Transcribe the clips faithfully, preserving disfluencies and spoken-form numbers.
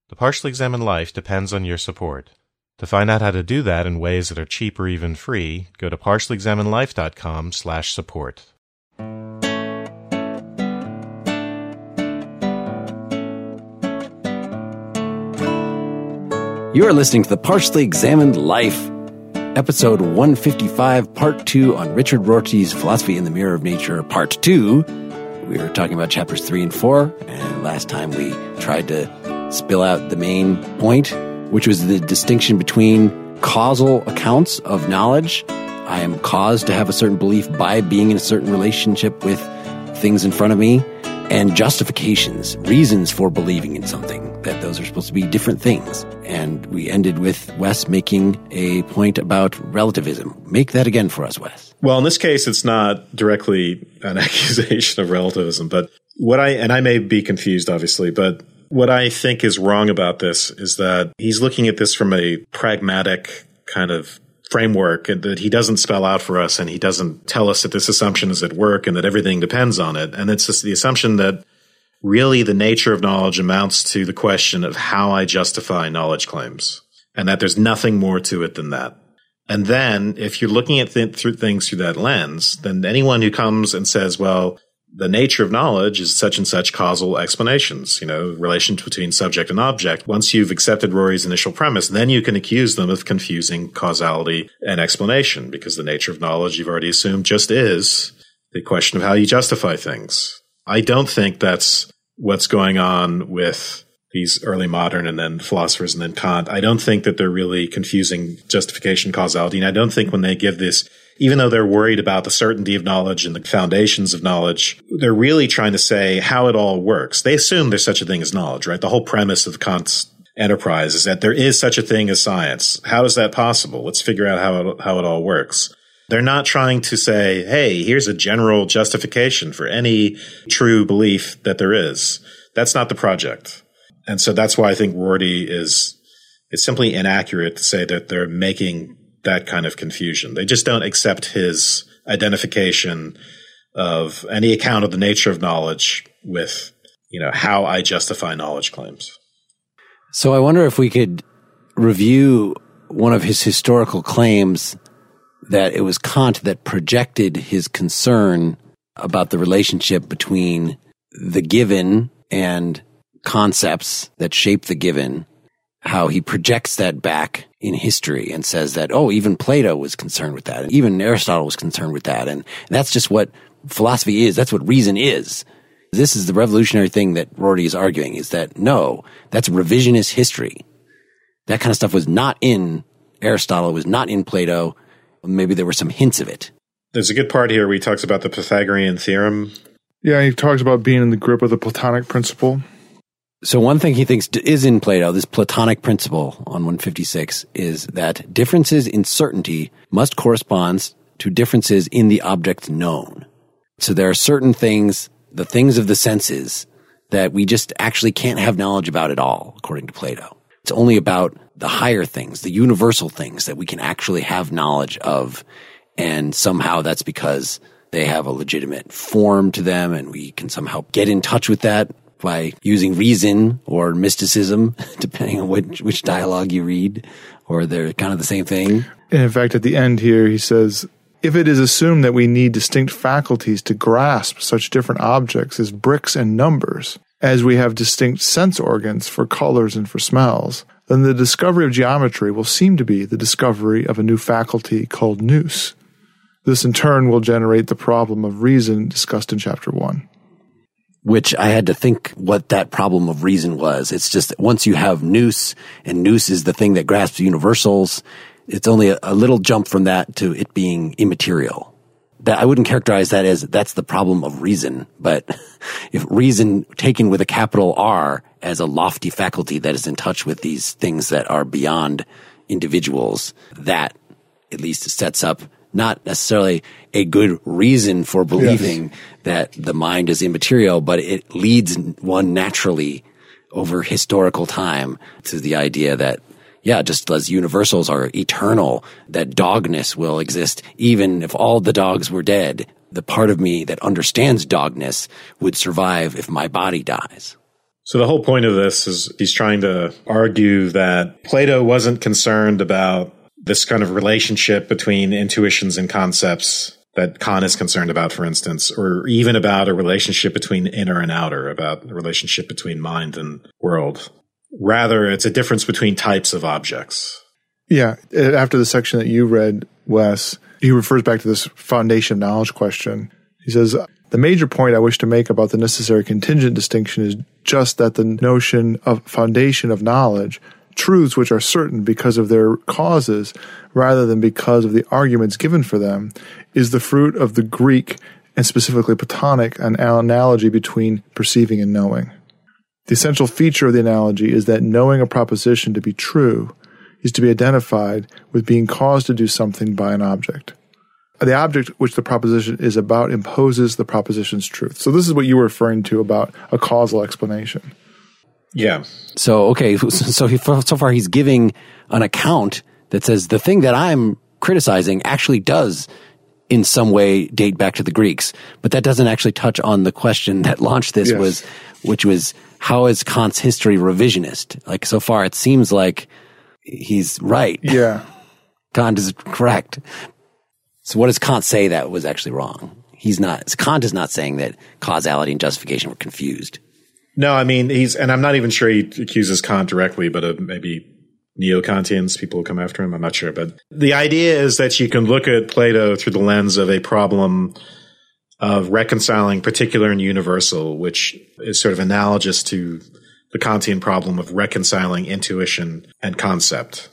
The Partially Examined Life depends on your support. To find out how to do that in ways that are cheap or even free, go to partially examined life dot com slash support. You are listening to The Partially Examined Life, episode one fifty-five, part two on Richard Rorty's Philosophy in the Mirror of Nature, part two. We were talking about chapters three and four, and last time we tried to spill out the main point, which was the distinction between causal accounts of knowledge. I am caused to have a certain belief by being in a certain relationship with things in front of me, and justifications, reasons for believing in something, that those are supposed to be different things. And we ended with Wes making a point about relativism. Make that again for us, Wes. Well, in this case, it's not directly an accusation of relativism, but what I, and I may be confused, obviously, but what I think is wrong about this is that he's looking at this from a pragmatic kind of framework that he doesn't spell out for us, and he doesn't tell us that this assumption is at work and that everything depends on it. And it's just the assumption that really the nature of knowledge amounts to the question of how I justify knowledge claims, and that there's nothing more to it than that. And then if you're looking at th- through things through that lens, then anyone who comes and says, well, the nature of knowledge is such and such causal explanations, you know, relation between subject and object. Once you've accepted Rory's initial premise, then you can accuse them of confusing causality and explanation, because the nature of knowledge, you've already assumed, just is the question of how you justify things. I don't think that's what's going on with these early modern and then philosophers and then Kant. I don't think that they're really confusing justification causality. And I don't think when they give this, even though they're worried about the certainty of knowledge and the foundations of knowledge, they're really trying to say how it all works. They assume there's such a thing as knowledge, right? The whole premise of Kant's enterprise is that there is such a thing as science. How is that possible? Let's figure out how it, how it all works. They're not trying to say, hey, here's a general justification for any true belief that there is. That's not the project. And so that's why I think Rorty is, it's simply inaccurate to say that they're making that kind of confusion. They just don't accept his identification of any account of the nature of knowledge with, you know, how I justify knowledge claims. So I wonder if we could review one of his historical claims, that it was Kant that projected his concern about the relationship between the given and concepts that shape the given, how he projects that back in history and says that, oh, even Plato was concerned with that, and even Aristotle was concerned with that, and that's just what philosophy is. That's what reason is. This is the revolutionary thing that Rorty is arguing, is that, no, that's revisionist history. That kind of stuff was not in Aristotle, was not in Plato. Maybe there were some hints of it. There's a good part here where he talks about the Pythagorean theorem. Yeah, he talks about being in the grip of the Platonic principle. So one thing he thinks is in Plato, this Platonic principle on one fifty-six, is that differences in certainty must correspond to differences in the object known. So there are certain things, the things of the senses, that we just actually can't have knowledge about at all, according to Plato. It's only about the higher things, the universal things that we can actually have knowledge of. And somehow that's because they have a legitimate form to them, and we can somehow get in touch with that by using reason or mysticism, depending on which, which dialogue you read, or they're kind of the same thing. And in fact, at the end here, he says, if it is assumed that we need distinct faculties to grasp such different objects as bricks and numbers, as we have distinct sense organs for colors and for smells, then the discovery of geometry will seem to be the discovery of a new faculty called nous. This in turn will generate the problem of reason discussed in chapter one. Which I had to think what that problem of reason was. It's just that once you have nous, and nous is the thing that grasps universals, it's only a, a little jump from that to it being immaterial. That I wouldn't characterize that as that's the problem of reason, but if reason taken with a capital R as a lofty faculty that is in touch with these things that are beyond individuals, that at least sets up not necessarily a good reason for believing yes. that the mind is immaterial, but it leads one naturally over historical time to the idea that, yeah, just as universals are eternal, that dogness will exist. Even if all the dogs were dead, the part of me that understands dogness would survive if my body dies. So the whole point of this is he's trying to argue that Plato wasn't concerned about this kind of relationship between intuitions and concepts that Kant is concerned about, for instance, or even about a relationship between inner and outer, about the relationship between mind and world. Rather, it's a difference between types of objects. Yeah. After the section that you read, Wes, he refers back to this foundation of knowledge question. He says, the major point I wish to make about the necessary contingent distinction is just that the notion of foundation of knowledge, truths which are certain because of their causes rather than because of the arguments given for them, is the fruit of the Greek and specifically Platonic an analogy between perceiving and knowing. The essential feature of the analogy is that knowing a proposition to be true is to be identified with being caused to do something by an object. The object which the proposition is about imposes the proposition's truth. So this is what you were referring to about a causal explanation. Yeah. So, okay, so he, so far he's giving an account that says the thing that I'm criticizing actually does in some way date back to the Greeks, but that doesn't actually touch on the question that launched this, yes. was, which was, how is Kant's history revisionist? Like, so far it seems like he's right. Yeah. Kant is correct. So what does Kant say that was actually wrong? He's not, Kant is not saying that causality and justification were confused. No, I mean, he's, and I'm not even sure he accuses Kant directly, but uh, maybe neo-Kantians, people will come after him. I'm not sure. But the idea is that you can look at Plato through the lens of a problem of reconciling particular and universal, which is sort of analogous to the Kantian problem of reconciling intuition and concept.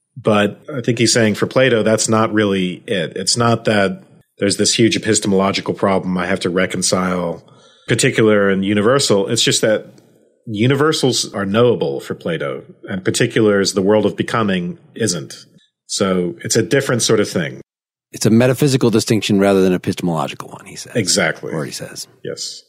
But I think he's saying for Plato, that's not really it. It's not that there's this huge epistemological problem I have to reconcile particular and universal. It's just that universals are knowable for Plato, and particulars, the world of becoming, isn't. So it's a different sort of thing. It's a metaphysical distinction rather than an epistemological one, he says. Exactly. Or he says. Yes.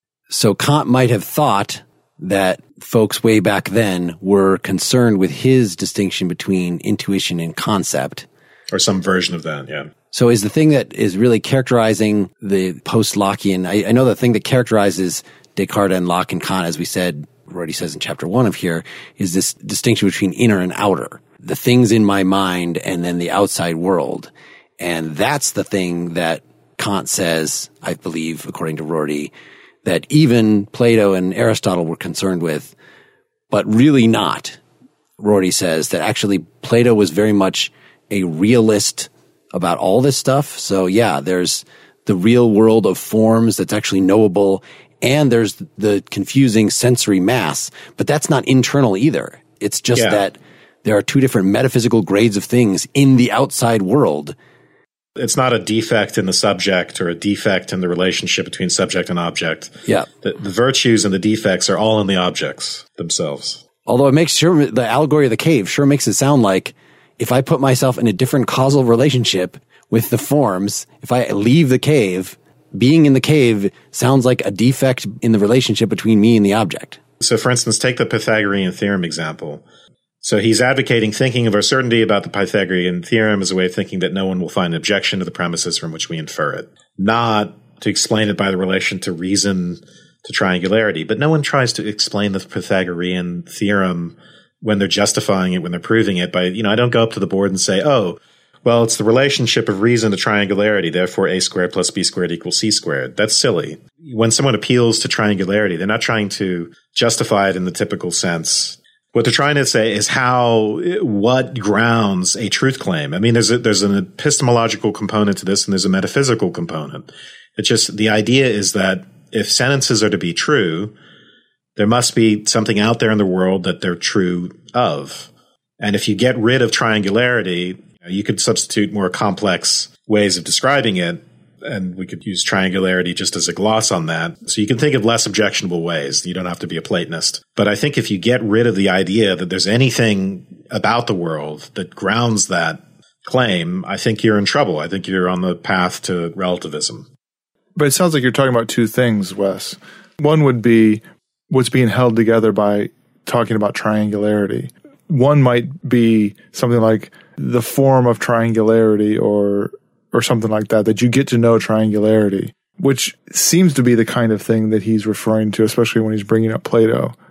So Kant might have thought that folks way back then were concerned with his distinction between intuition and concept. Or some version of that, yeah. So is the thing that is really characterizing the post-Lockean, I, I know the thing that characterizes Descartes and Locke and Kant, as we said, already says in chapter one of here, is this distinction between inner and outer. The things in my mind and then the outside world. And that's the thing that Kant says, I believe, according to Rorty, that even Plato and Aristotle were concerned with, but really not. Rorty says that actually Plato was very much a realist about all this stuff. So yeah, there's the real world of forms that's actually knowable, and there's the confusing sensory mass, but that's not internal either. It's just yeah. that there are two different metaphysical grades of things in the outside world. It's not a defect in the subject or a defect in the relationship between subject and object. Yeah. The, the virtues and the defects are all in the objects themselves. Although it makes sure, the allegory of the cave sure makes it sound like if I put myself in a different causal relationship with the forms, if I leave the cave, being in the cave sounds like a defect in the relationship between me and the object. So for instance, take the Pythagorean theorem example. So he's advocating thinking of our certainty about the Pythagorean theorem as a way of thinking that no one will find objection to the premises from which we infer it, not to explain it by the relation to reason to triangularity. But no one tries to explain the Pythagorean theorem when they're justifying it, when they're proving it by, you know, I don't go up to the board and say, oh, well, it's the relationship of reason to triangularity, therefore a squared plus b squared equals c squared. That's silly. When someone appeals to triangularity, they're not trying to justify it in the typical sense. What they're trying to say is how, what grounds a truth claim. I mean, there's a, there's an epistemological component to this and there's a metaphysical component. It's just, the idea is that if sentences are to be true, there must be something out there in the world that they're true of. And if you get rid of triangularity, you could substitute more complex ways of describing it. And we could use triangularity just as a gloss on that. So you can think of less objectionable ways. You don't have to be a Platonist. But I think if you get rid of the idea that there's anything about the world that grounds that claim, I think you're in trouble. I think you're on the path to relativism. But it sounds like you're talking about two things, Wes. One would be what's being held together by talking about triangularity. One might be something like the form of triangularity or or something like that, that you get to know triangularity, which seems to be the kind of thing that he's referring to, especially when he's bringing up Plato.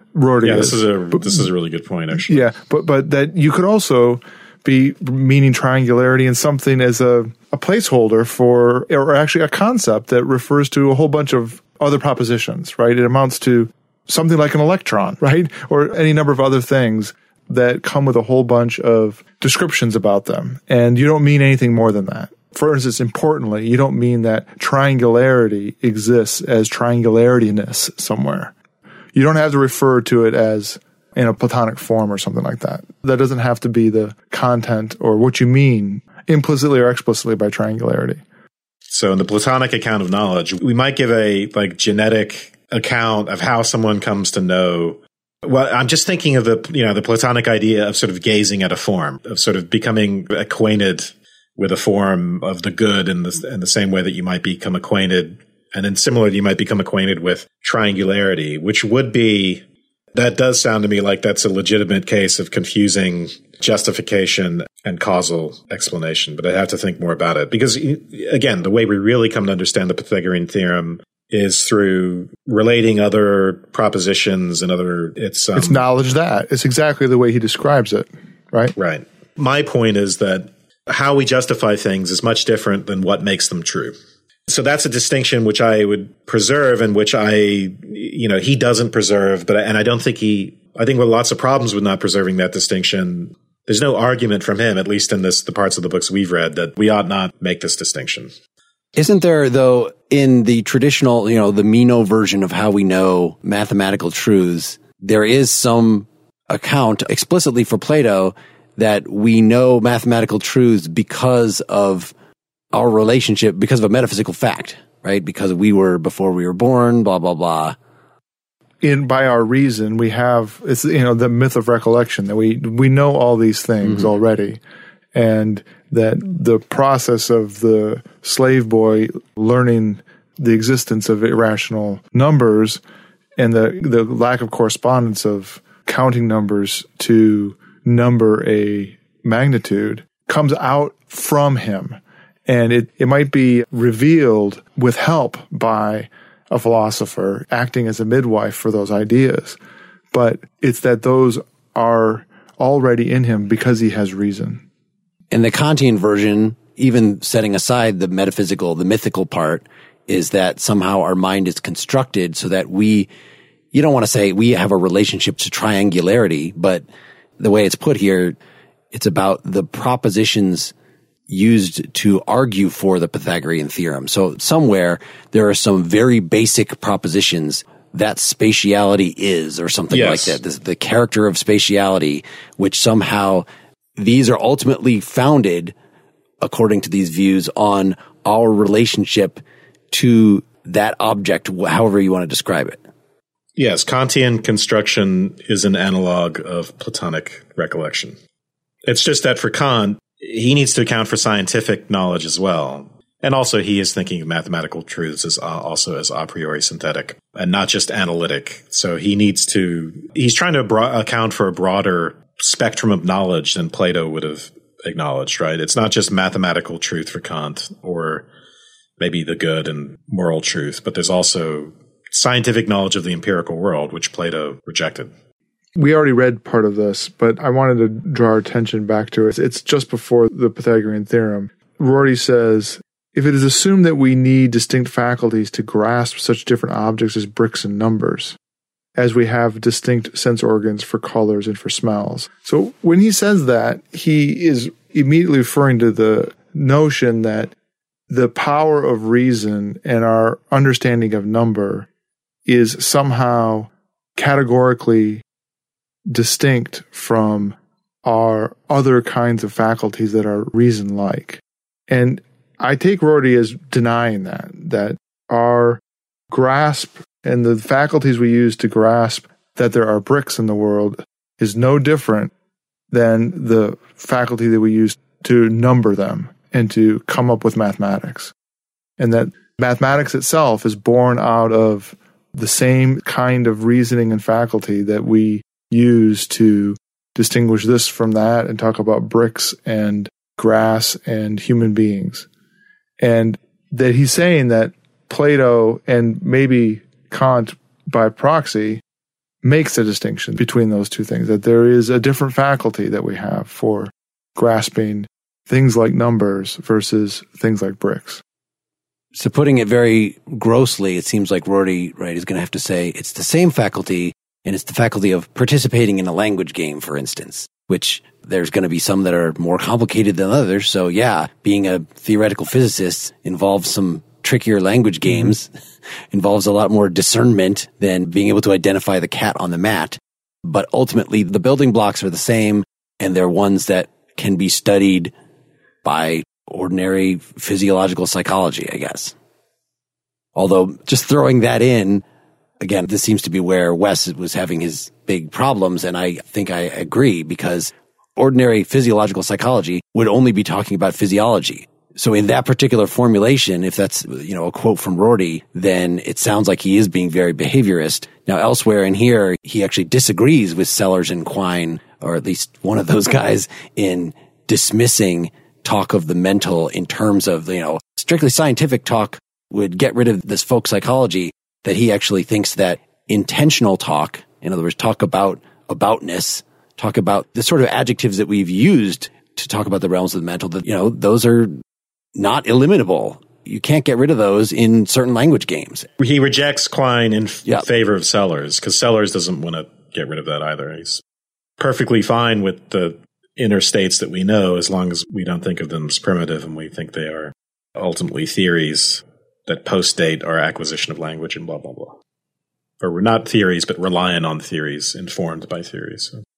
Rorty Yeah, is. this is a But- this is a really good point, actually. Yeah, but but that you could also be meaning triangularity in something as a, a placeholder for, or actually a concept that refers to a whole bunch of other propositions, right? It amounts to something like an electron, right? Or any number of other things that come with a whole bunch of descriptions about them. And you don't mean anything more than that. For instance, importantly, you don't mean that triangularity exists as triangulariness somewhere. You don't have to refer to it as in a Platonic form or something like that. That doesn't have to be the content or what you mean implicitly or explicitly by triangularity. So in the Platonic account of knowledge, we might give a like genetic account of how someone comes to know. Well, I'm just thinking of the, you know, the Platonic idea of sort of gazing at a form, of sort of becoming acquainted with a form of the good in the, in the same way that you might become acquainted. And then similarly, you might become acquainted with triangularity, which would be, that does sound to me like that's a legitimate case of confusing justification and causal explanation, but I have to think more about it. Because, again, the way we really come to understand the Pythagorean theorem is through relating other propositions and other, it's, um, It's knowledge that. It's exactly the way he describes it, right? Right. My point is that how we justify things is much different than what makes them true. So that's a distinction which I would preserve and which I, you know, he doesn't preserve, but, and I don't think he, I think with lots of problems with not preserving that distinction. There's no argument from him, at least in this, the parts of the books we've read, that we ought not make this distinction. Isn't there, though, in the traditional, you know, the Meno version of how we know mathematical truths, there is some account explicitly for Plato that we know mathematical truths because of our relationship, because of a metaphysical fact, right? Because we were before we were born, blah, blah, blah. In by our reason, we have, it's, you know, the myth of recollection that we, we know all these things mm-hmm. already. And that the process of the slave boy learning the existence of irrational numbers and the, the lack of correspondence of counting numbers to number a magnitude comes out from him. And it, it might be revealed with help by a philosopher acting as a midwife for those ideas. But it's that those are already in him because he has reason. In the Kantian version, even setting aside the metaphysical, the mythical part, is that somehow our mind is constructed so that we, you don't want to say we have a relationship to triangularity, but the way it's put here, it's about the propositions used to argue for the Pythagorean theorem. So somewhere there are some very basic propositions that spatiality is, or something yes. like that. This, the character of spatiality, which somehow these are ultimately founded, according to these views, on our relationship to that object, however you want to describe it. Yes, Kantian construction is an analog of Platonic recollection. It's just that for Kant, he needs to account for scientific knowledge as well. And also he is thinking of mathematical truths as uh, also as a priori synthetic and not just analytic. So he needs to, he's trying to bro- account for a broader spectrum of knowledge than Plato would have acknowledged, right? It's not just mathematical truth for Kant or maybe the good and moral truth, but there's also scientific knowledge of the empirical world, which Plato rejected. We already read part of this, but I wanted to draw our attention back to it. It's just before the Pythagorean theorem. Rorty says, if it is assumed that we need distinct faculties to grasp such different objects as bricks and numbers, as we have distinct sense organs for colors and for smells. So when he says that, he is immediately referring to the notion that the power of reason and our understanding of number is somehow categorically distinct from our other kinds of faculties that are reason-like. And I take Rorty as denying that, that our grasp and the faculties we use to grasp that there are bricks in the world is no different than the faculty that we use to number them and to come up with mathematics. And that mathematics itself is born out of the same kind of reasoning and faculty that we use to distinguish this from that and talk about bricks and grass and human beings. And that he's saying that Plato and maybe Kant by proxy makes a distinction between those two things, that there is a different faculty that we have for grasping things like numbers versus things like bricks. So putting it very grossly, it seems like Rorty, right, is going to have to say it's the same faculty, and it's the faculty of participating in a language game, for instance, which there's going to be some that are more complicated than others. So yeah, being a theoretical physicist involves some trickier language games, mm-hmm. involves a lot more discernment than being able to identify the cat on the mat. But ultimately, the building blocks are the same, and they're ones that can be studied by ordinary physiological psychology, I guess. Although, just throwing that in, again, this seems to be where Wes was having his big problems, and I think I agree, because ordinary physiological psychology would only be talking about physiology. So in that particular formulation, if that's, you know, a quote from Rorty, then it sounds like he is being very behaviorist. Now, elsewhere in here, he actually disagrees with Sellers and Quine, or at least one of those guys, in dismissing talk of the mental in terms of, you know, strictly scientific talk would get rid of this folk psychology, that he actually thinks that intentional talk, in other words, talk about aboutness, talk about the sort of adjectives that we've used to talk about the realms of the mental, that, you know, those are not eliminable. You can't get rid of those in certain language games. He rejects Quine in f- yep. favor of Sellers, because Sellers doesn't want to get rid of that either. He's perfectly fine with the inner states that we know, as long as we don't think of them as primitive and we think they are ultimately theories that post-date our acquisition of language and blah, blah, blah. Or we're not theories, but relying on theories, informed by theories. So.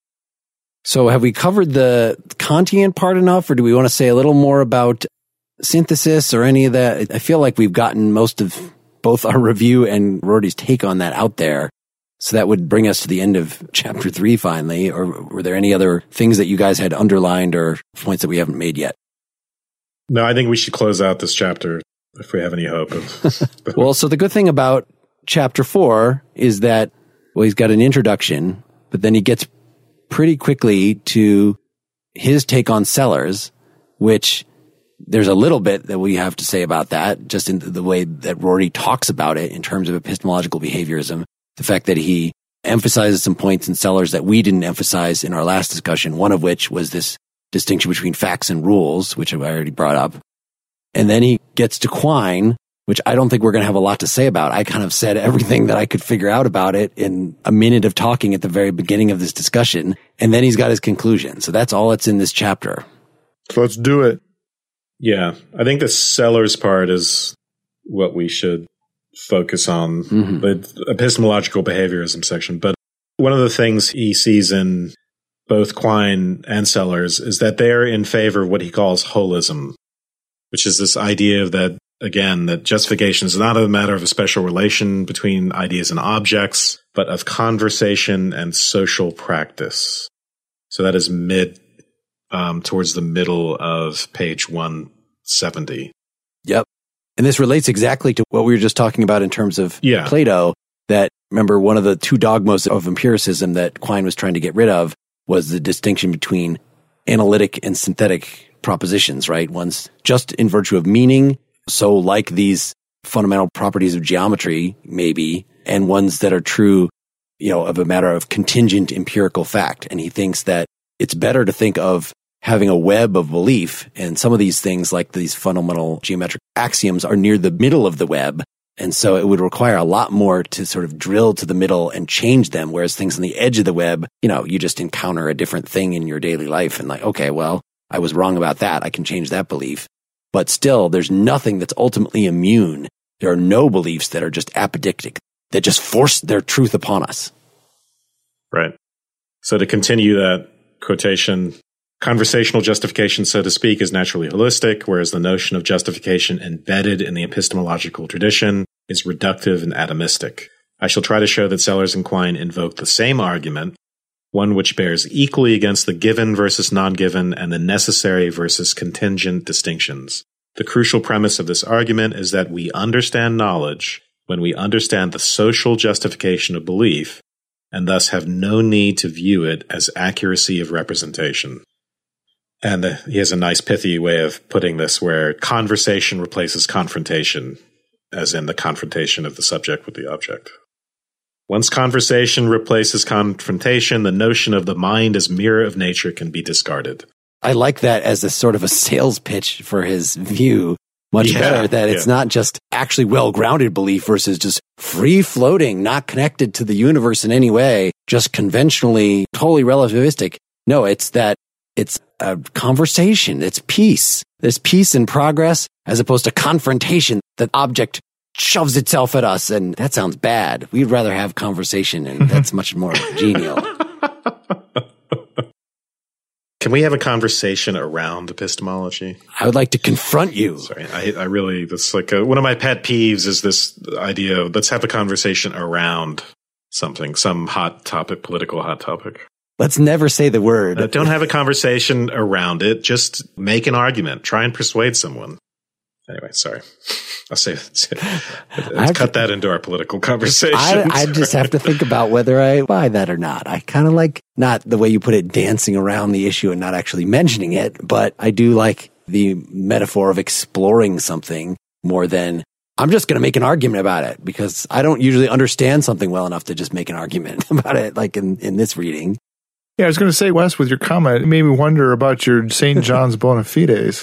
so have we covered the Kantian part enough, or do we want to say a little more about synthesis or any of that? I feel like we've gotten most of both our review and Rorty's take on that out there. So that would bring us to the end of chapter three finally. Or were there any other things that you guys had underlined or points that we haven't made yet? No, I think we should close out this chapter if we have any hope of. Well, so the good thing about chapter four is that, well, he's got an introduction, but then he gets pretty quickly to his take on Sellers, which there's a little bit that we have to say about that, just in the way that Rorty talks about it in terms of epistemological behaviorism. The fact that he emphasizes some points in Sellers that we didn't emphasize in our last discussion, one of which was this distinction between facts and rules, which I already brought up. And then he gets to Quine, which I don't think we're going to have a lot to say about. I kind of said everything that I could figure out about it in a minute of talking at the very beginning of this discussion. And then he's got his conclusion. So that's all that's in this chapter. So let's do it. Yeah, I think the Sellers part is what we should focus on, mm-hmm. the epistemological behaviorism section. But one of the things he sees in both Quine and Sellers is that they're in favor of what he calls holism, which is this idea of that, again, that justification is not a matter of a special relation between ideas and objects, but of conversation and social practice. So that is mid Um, towards the middle of page one seventy. Yep. And this relates exactly to what we were just talking about in terms of yeah. Plato, that, remember, one of the two dogmas of empiricism that Quine was trying to get rid of was the distinction between analytic and synthetic propositions, right? One's just in virtue of meaning, so like these fundamental properties of geometry, maybe, and ones that are true, you know, of a matter of contingent empirical fact. And he thinks that it's better to think of having a web of belief, and some of these things, like these fundamental geometric axioms, are near the middle of the web. And so it would require a lot more to sort of drill to the middle and change them, whereas things on the edge of the web, you know, you just encounter a different thing in your daily life and like, okay, well, I was wrong about that. I can change that belief. But still, there's nothing that's ultimately immune. There are no beliefs that are just apodictic, that just force their truth upon us. Right. So to continue that quotation, conversational justification, so to speak, is naturally holistic, whereas the notion of justification embedded in the epistemological tradition is reductive and atomistic. I shall try to show that Sellers and Quine invoke the same argument, one which bears equally against the given versus non-given and the necessary versus contingent distinctions. The crucial premise of this argument is that we understand knowledge when we understand the social justification of belief, and thus have no need to view it as accuracy of representation. And uh, he has a nice pithy way of putting this, where conversation replaces confrontation, as in the confrontation of the subject with the object. Once conversation replaces confrontation, the notion of the mind as mirror of nature can be discarded. I like that as a sort of a sales pitch for his view. Much Yeah, better that it's yeah. not just actually well-grounded belief versus just free-floating, not connected to the universe in any way, just conventionally, totally relativistic. No, it's that it's a conversation. It's peace. There's peace and progress as opposed to confrontation. That object shoves itself at us, and that sounds bad. We'd rather have conversation, and that's much more genial. Can we have a conversation around epistemology? I would like to confront you. Sorry, I, I really, that's like a, one of my pet peeves is this idea of let's have a conversation around something, some hot topic, political hot topic. Let's never say the word. Uh, don't have a conversation around it. Just make an argument. Try and persuade someone. Anyway, sorry. I'll say let's I've- cut that into our political conversation. I, I just have to think about whether I buy that or not. I kind of like, not the way you put it, dancing around the issue and not actually mentioning it, but I do like the metaphor of exploring something more than I'm just going to make an argument about it, because I don't usually understand something well enough to just make an argument about it, like in, in this reading. Yeah, I was going to say, Wes, with your comment, it made me wonder about your Saint John's bona fides.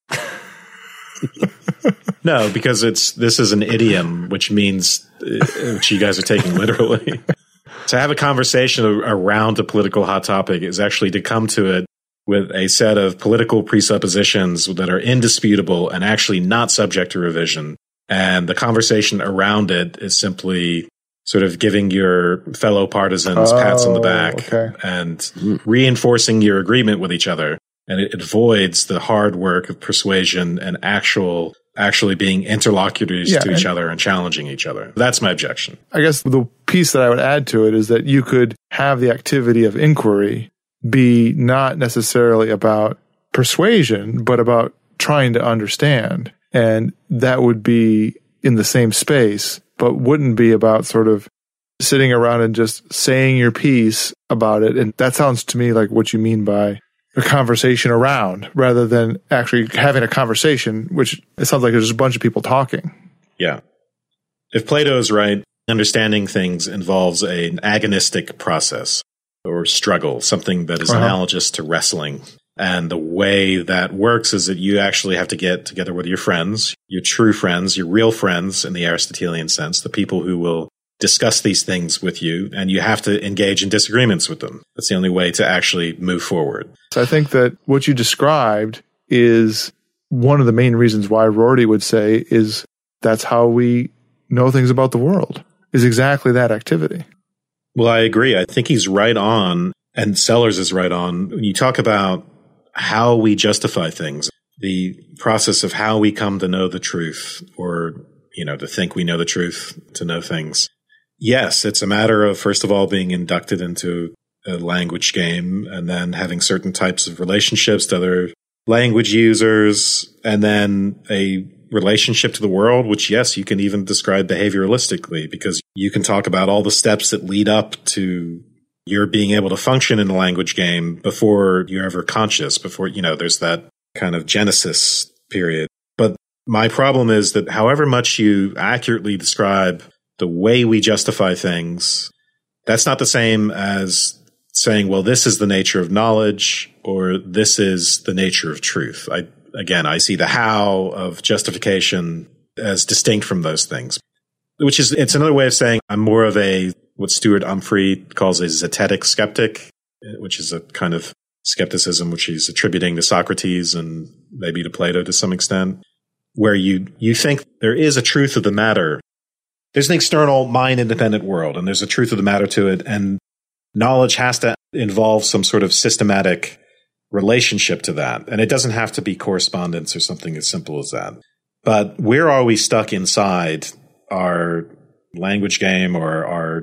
No, because it's this is an idiom, which means uh, which you guys are taking literally. To have a conversation around a political hot topic is actually to come to it with a set of political presuppositions that are indisputable and actually not subject to revision. And the conversation around it is simply sort of giving your fellow partisans Oh, pats on the back okay. and reinforcing your agreement with each other. And it avoids the hard work of persuasion and actual, actually being interlocutors Yeah, to each and- other and challenging each other. That's my objection. I guess the piece that I would add to it is that you could have the activity of inquiry be not necessarily about persuasion, but about trying to understand. And that would be in the same space, but wouldn't be about sort of sitting around and just saying your piece about it. And that sounds to me like what you mean by a conversation around, rather than actually having a conversation, which it sounds like there's just a bunch of people talking. Yeah. If Plato is right, understanding things involves an agonistic process or struggle, something that is Uh-huh. analogous to wrestling. And the way that works is that you actually have to get together with your friends, your true friends, your real friends in the Aristotelian sense, the people who will discuss these things with you, and you have to engage in disagreements with them. That's the only way to actually move forward. So I think that what you described is one of the main reasons why Rorty would say is that's how we know things about the world, is exactly that activity. Well, I agree. I think he's right on, and Sellers is right on. When you talk about how we justify things, the process of how we come to know the truth, or, you know, to think we know the truth, to know things. Yes, it's a matter of, first of all, being inducted into a language game and then having certain types of relationships to other language users, and then a relationship to the world, which, yes, you can even describe behavioralistically, because you can talk about all the steps that lead up to your being able to function in a language game before you're ever conscious, before, you know, there's that kind of genesis period. But my problem is that however much you accurately describe the way we justify things, that's not the same as saying, well, this is the nature of knowledge, or this is the nature of truth. I, again, I see the how of justification as distinct from those things, which is, it's another way of saying I'm more of a, what Stuart Humphrey calls a zetetic skeptic, which is a kind of skepticism which he's attributing to Socrates and maybe to Plato to some extent, where you, you think there is a truth of the matter. There's an external mind-independent world, and there's a truth of the matter to it, and knowledge has to involve some sort of systematic relationship to that. And it doesn't have to be correspondence or something as simple as that. But where are we stuck inside our language game or our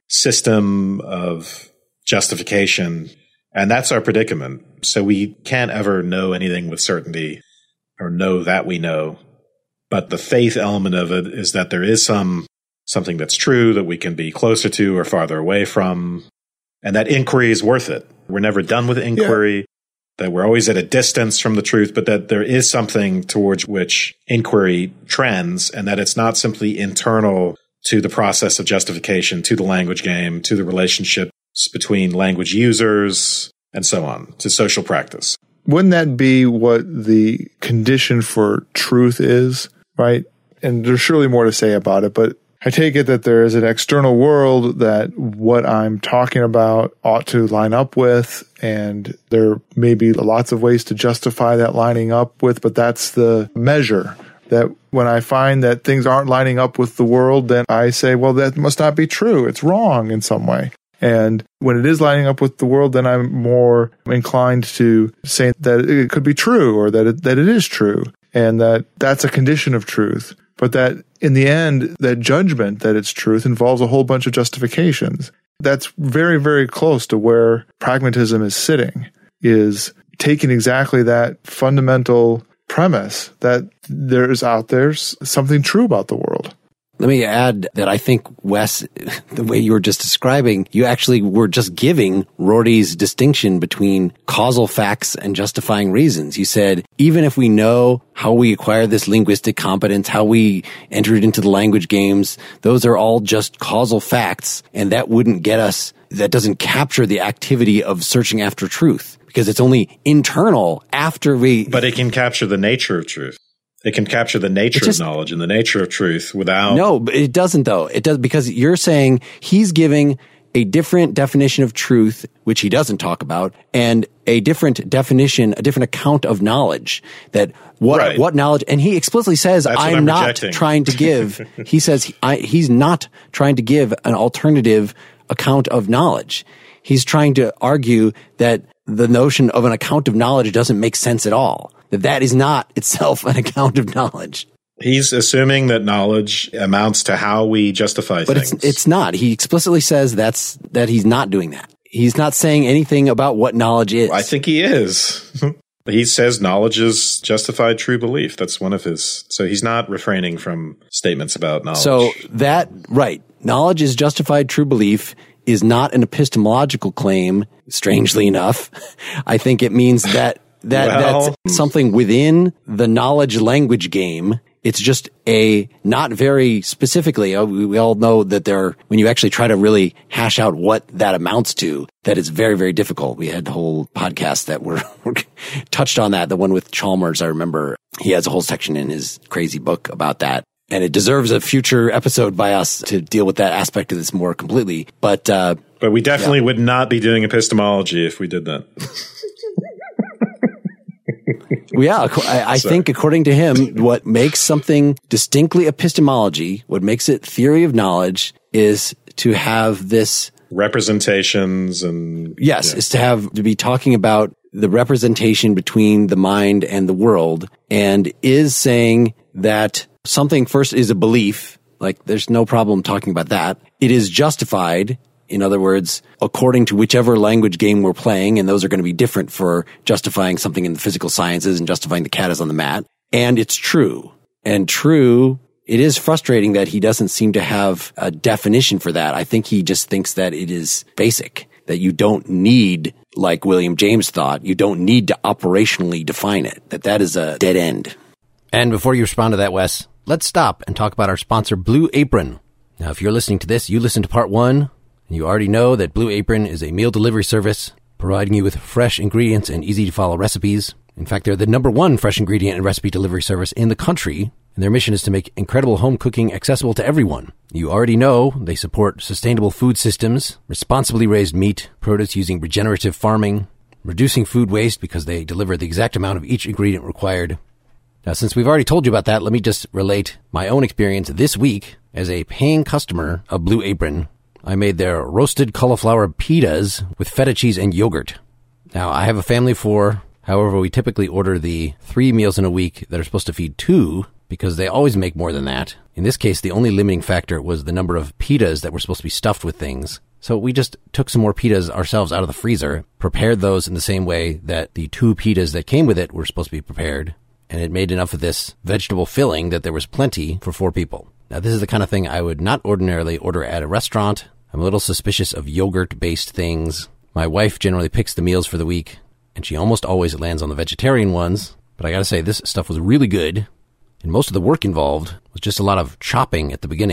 system of justification? And that's our predicament. So we can't ever know anything with certainty or know that we know. But the faith element of it is that there is some something that's true that we can be closer to or farther away from. And that inquiry is worth it. We're never done with inquiry, yeah. That we're always at a distance from the truth, but that there is something towards which inquiry trends, and that it's not simply internal to the process of justification, to the language game, to the relationships between language users, and so on, to social practice. Wouldn't that be what the condition for truth is, right? And there's surely more to say about it, but I take it that there is an external world that what I'm talking about ought to line up with, and there may be lots of ways to justify that lining up with, but that's the measure. That when I find that things aren't lining up with the world, then I say, well, that must not be true. It's wrong in some way. And when it is lining up with the world, then I'm more inclined to say that it could be true, or that it, that it is true, and that that's a condition of truth. But that in the end, that judgment that it's truth involves a whole bunch of justifications. That's very, very close to where pragmatism is sitting, is taking exactly that fundamental premise that there is out there something true about the world. Let me add that I think, Wes, the way you were just describing, you actually were just giving Rorty's distinction between causal facts and justifying reasons. You said, even if we know how we acquire this linguistic competence, how we entered into the language games, those are all just causal facts, and that wouldn't get us, that doesn't capture the activity of searching after truth, because it's only internal after we... But it can capture the nature of truth. It can capture the nature just, of knowledge and the nature of truth without... No, but it doesn't, though. It does, because you're saying he's giving a different definition of truth, which he doesn't talk about, and a different definition, a different account of knowledge. That what right. what knowledge... And he explicitly says, I'm, I'm not rejecting. trying to give... he says I, he's not trying to give an alternative account of knowledge. He's trying to argue that the notion of an account of knowledge doesn't make sense at all. That that is not itself an account of knowledge. He's assuming that knowledge amounts to how we justify but things. But it's, it's not. He explicitly says that's that he's not doing that. He's not saying anything about what knowledge is. I think he is. He says knowledge is justified true belief. That's one of his. So he's not refraining from statements about knowledge. So that, right. Knowledge is justified true belief is not an epistemological claim, strangely enough. I think it means that That well, that's something within the knowledge language game. It's just a not very specifically. We all know that there, when you actually try to really hash out what that amounts to, that it's very, very difficult. We had whole podcasts that were, were touched on that. The one with Chalmers, I remember he has a whole section in his crazy book about that. And it deserves a future episode by us to deal with that aspect of this more completely. But, uh, but we definitely yeah. would not be doing epistemology if we did that. Yeah, I, I think according to him, what makes something distinctly epistemology, what makes it theory of knowledge, is to have this representations and yes, yeah. is to have to be talking about the representation between the mind and the world, and is saying that something first is a belief. Like there's no problem talking about that. It is justified. In other words, according to whichever language game we're playing, and those are going to be different for justifying something in the physical sciences and justifying the cat is on the mat. And it's true. And true, it is frustrating that he doesn't seem to have a definition for that. I think he just thinks that it is basic, that you don't need, like William James thought, you don't need to operationally define it, that that is a dead end. And before you respond to that, Wes, let's stop and talk about our sponsor, Blue Apron. Now, if you're listening to this, you listened to part one. You already know that Blue Apron is a meal delivery service providing you with fresh ingredients and easy-to-follow recipes. In fact, they're the number one fresh ingredient and recipe delivery service in the country, and their mission is to make incredible home cooking accessible to everyone. You already know they support sustainable food systems, responsibly raised meat, produce using regenerative farming, reducing food waste because they deliver the exact amount of each ingredient required. Now, since we've already told you about that, let me just relate my own experience this week as a paying customer of Blue Apron. I made their roasted cauliflower pitas with feta cheese and yogurt. Now, I have a family of four. However, we typically order the three meals in a week that are supposed to feed two because they always make more than that. In this case, the only limiting factor was the number of pitas that were supposed to be stuffed with things. So we just took some more pitas ourselves out of the freezer, prepared those in the same way that the two pitas that came with it were supposed to be prepared, and it made enough of this vegetable filling that there was plenty for four people. Now, this is the kind of thing I would not ordinarily order at a restaurant. I'm a little suspicious of yogurt-based things. My wife generally picks the meals for the week, and she almost always lands on the vegetarian ones. But I gotta say, this stuff was really good, and most of the work involved was just a lot of chopping at the beginning.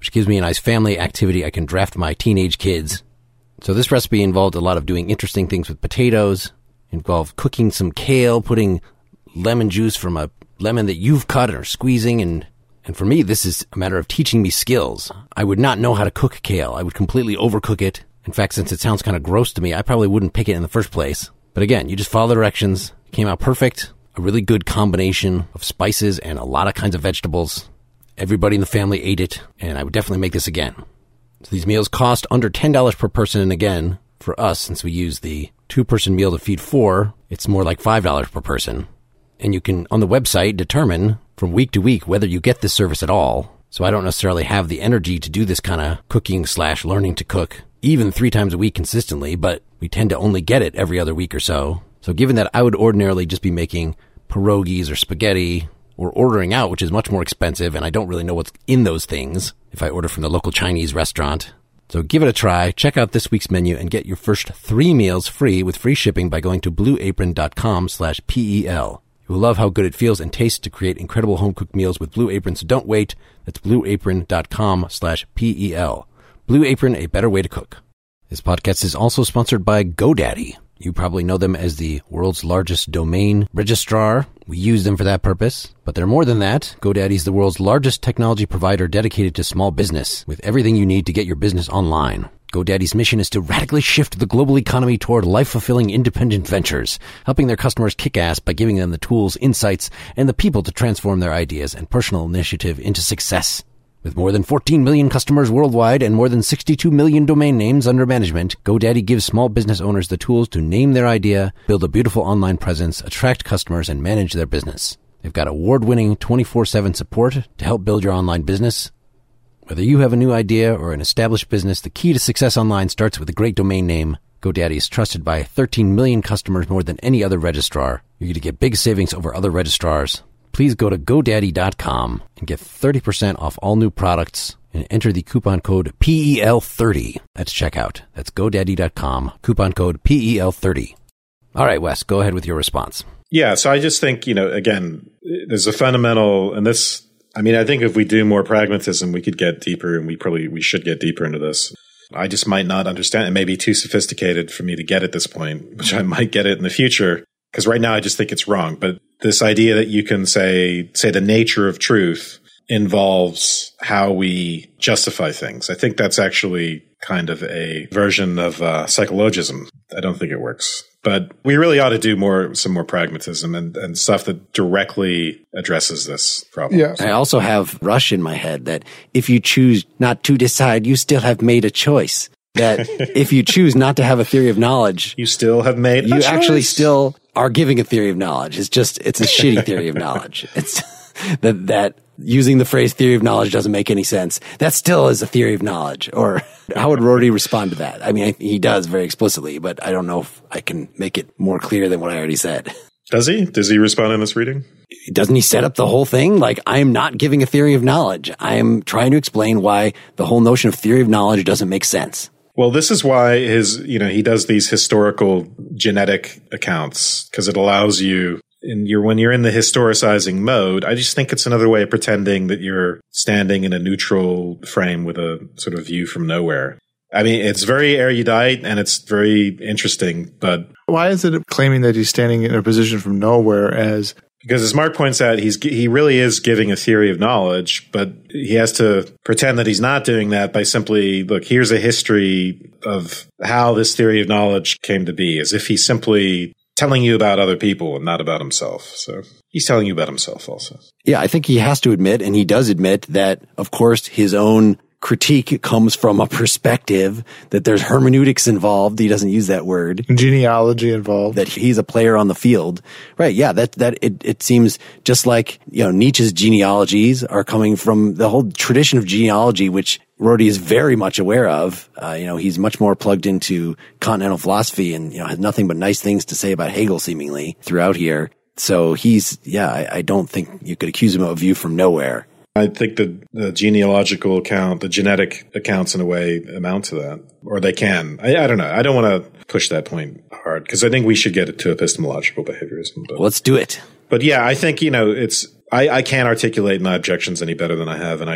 which gives me a nice family activity. I can draft my teenage kids. So this recipe involved a lot of doing interesting things with potatoes, involved cooking some kale, putting lemon juice from a lemon that you've cut or squeezing. And, and for me, this is a matter of teaching me skills. I would not know how to cook kale. I would completely overcook it. In fact, since it sounds kind of gross to me, I probably wouldn't pick it in the first place. But again, you just follow the directions. It came out perfect. A really good combination of spices and a lot of kinds of vegetables. Everybody in the family ate it, and I would definitely make this again. So these meals cost under ten dollars per person, and again, for us, since we use the two-person meal to feed four, it's more like five dollars per person. And you can, on the website, determine from week to week whether you get this service at all. So I don't necessarily have the energy to do this kind of cooking slash learning to cook, even three times a week consistently, but we tend to only get it every other week or so. So given that I would ordinarily just be making pierogies or spaghetti or ordering out, which is much more expensive, and I don't really know what's in those things if I order from the local Chinese restaurant. So give it a try, check out this week's menu, and get your first three meals free with free shipping by going to blueapron.com slash PEL. You will love how good it feels and tastes to create incredible home-cooked meals with Blue Apron, so don't wait. That's blueapron.com slash PEL. Blue Apron, a better way to cook. This podcast is also sponsored by GoDaddy. You probably know them as the world's largest domain registrar. We use them for that purpose. But they're more than that. GoDaddy is the world's largest technology provider dedicated to small business, with everything you need to get your business online. GoDaddy's mission is to radically shift the global economy toward life-fulfilling independent ventures, helping their customers kick ass by giving them the tools, insights, and the people to transform their ideas and personal initiative into success. With more than fourteen million customers worldwide and more than sixty-two million domain names under management, GoDaddy gives small business owners the tools to name their idea, build a beautiful online presence, attract customers, and manage their business. They've got award-winning twenty-four seven support to help build your online business. Whether you have a new idea or an established business, the key to success online starts with a great domain name. GoDaddy is trusted by thirteen million customers, more than any other registrar. You're going to get big savings over other registrars. Please go to GoDaddy dot com and get thirty percent off all new products and enter the coupon code P E L thirty at checkout. That's GoDaddy dot com, coupon code P E L thirty. All right, Wes, go ahead with your response. Yeah, so I just think, you know, again, there's a fundamental, and this, I mean, I think if we do more pragmatism, we could get deeper, and we probably, we should get deeper into this. I just might not understand. It may be too sophisticated for me to get at this point, which I might get it in the future. Because right now I just think it's wrong. But this idea that you can say, say the nature of truth involves how we justify things. I think that's actually kind of a version of uh, psychologism. I don't think it works. But we really ought to do more, some more pragmatism and, and stuff that directly addresses this problem. Yeah. I also have Rush in my head that if you choose not to decide, you still have made a choice. That if you choose not to have a theory of knowledge, you still have made you a actually choice. Still are giving a theory of knowledge. It's just, it's a shitty theory of knowledge. It's that, that using the phrase theory of knowledge doesn't make any sense. That still is a theory of knowledge. Or how would Rorty respond to that? I mean, I, he does very explicitly, but I don't know if I can make it more clear than what I already said. Does he? Does he respond in this reading? Doesn't he set up the whole thing? Like, I am not giving a theory of knowledge. I am trying to explain why the whole notion of theory of knowledge doesn't make sense. Well, this is why his, you know, he does these historical genetic accounts, because it allows you, in your, when you're in the historicizing mode, I just think it's another way of pretending that you're standing in a neutral frame with a sort of view from nowhere. I mean, it's very erudite and it's very interesting, but why is it claiming that he's standing in a position from nowhere as... Because as Mark points out, he's he really is giving a theory of knowledge, but he has to pretend that he's not doing that by simply, look, here's a history of how this theory of knowledge came to be, as if he's simply telling you about other people and not about himself. So he's telling you about himself also. Yeah, I think he has to admit, and he does admit, that, of course, his own critique comes from a perspective that there's hermeneutics involved. He doesn't use that word. Genealogy involved. That he's a player on the field. Right. Yeah. That, that it, it seems just like, you know, Nietzsche's genealogies are coming from the whole tradition of genealogy, which Rorty is very much aware of. Uh, you know, he's much more plugged into continental philosophy and, you know, has nothing but nice things to say about Hegel seemingly throughout here. So he's, yeah, I, I don't think you could accuse him of a view from nowhere. I think the, the genealogical account, the genetic accounts in a way amount to that, or they can. I, I don't know. I don't want to push that point hard because I think we should get it to epistemological behaviorism. But, let's do it. But yeah, I think, you know, it's, I, I can't articulate my objections any better than I have. And I,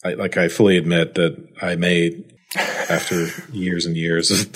I, like I fully admit that I may, after years and years of,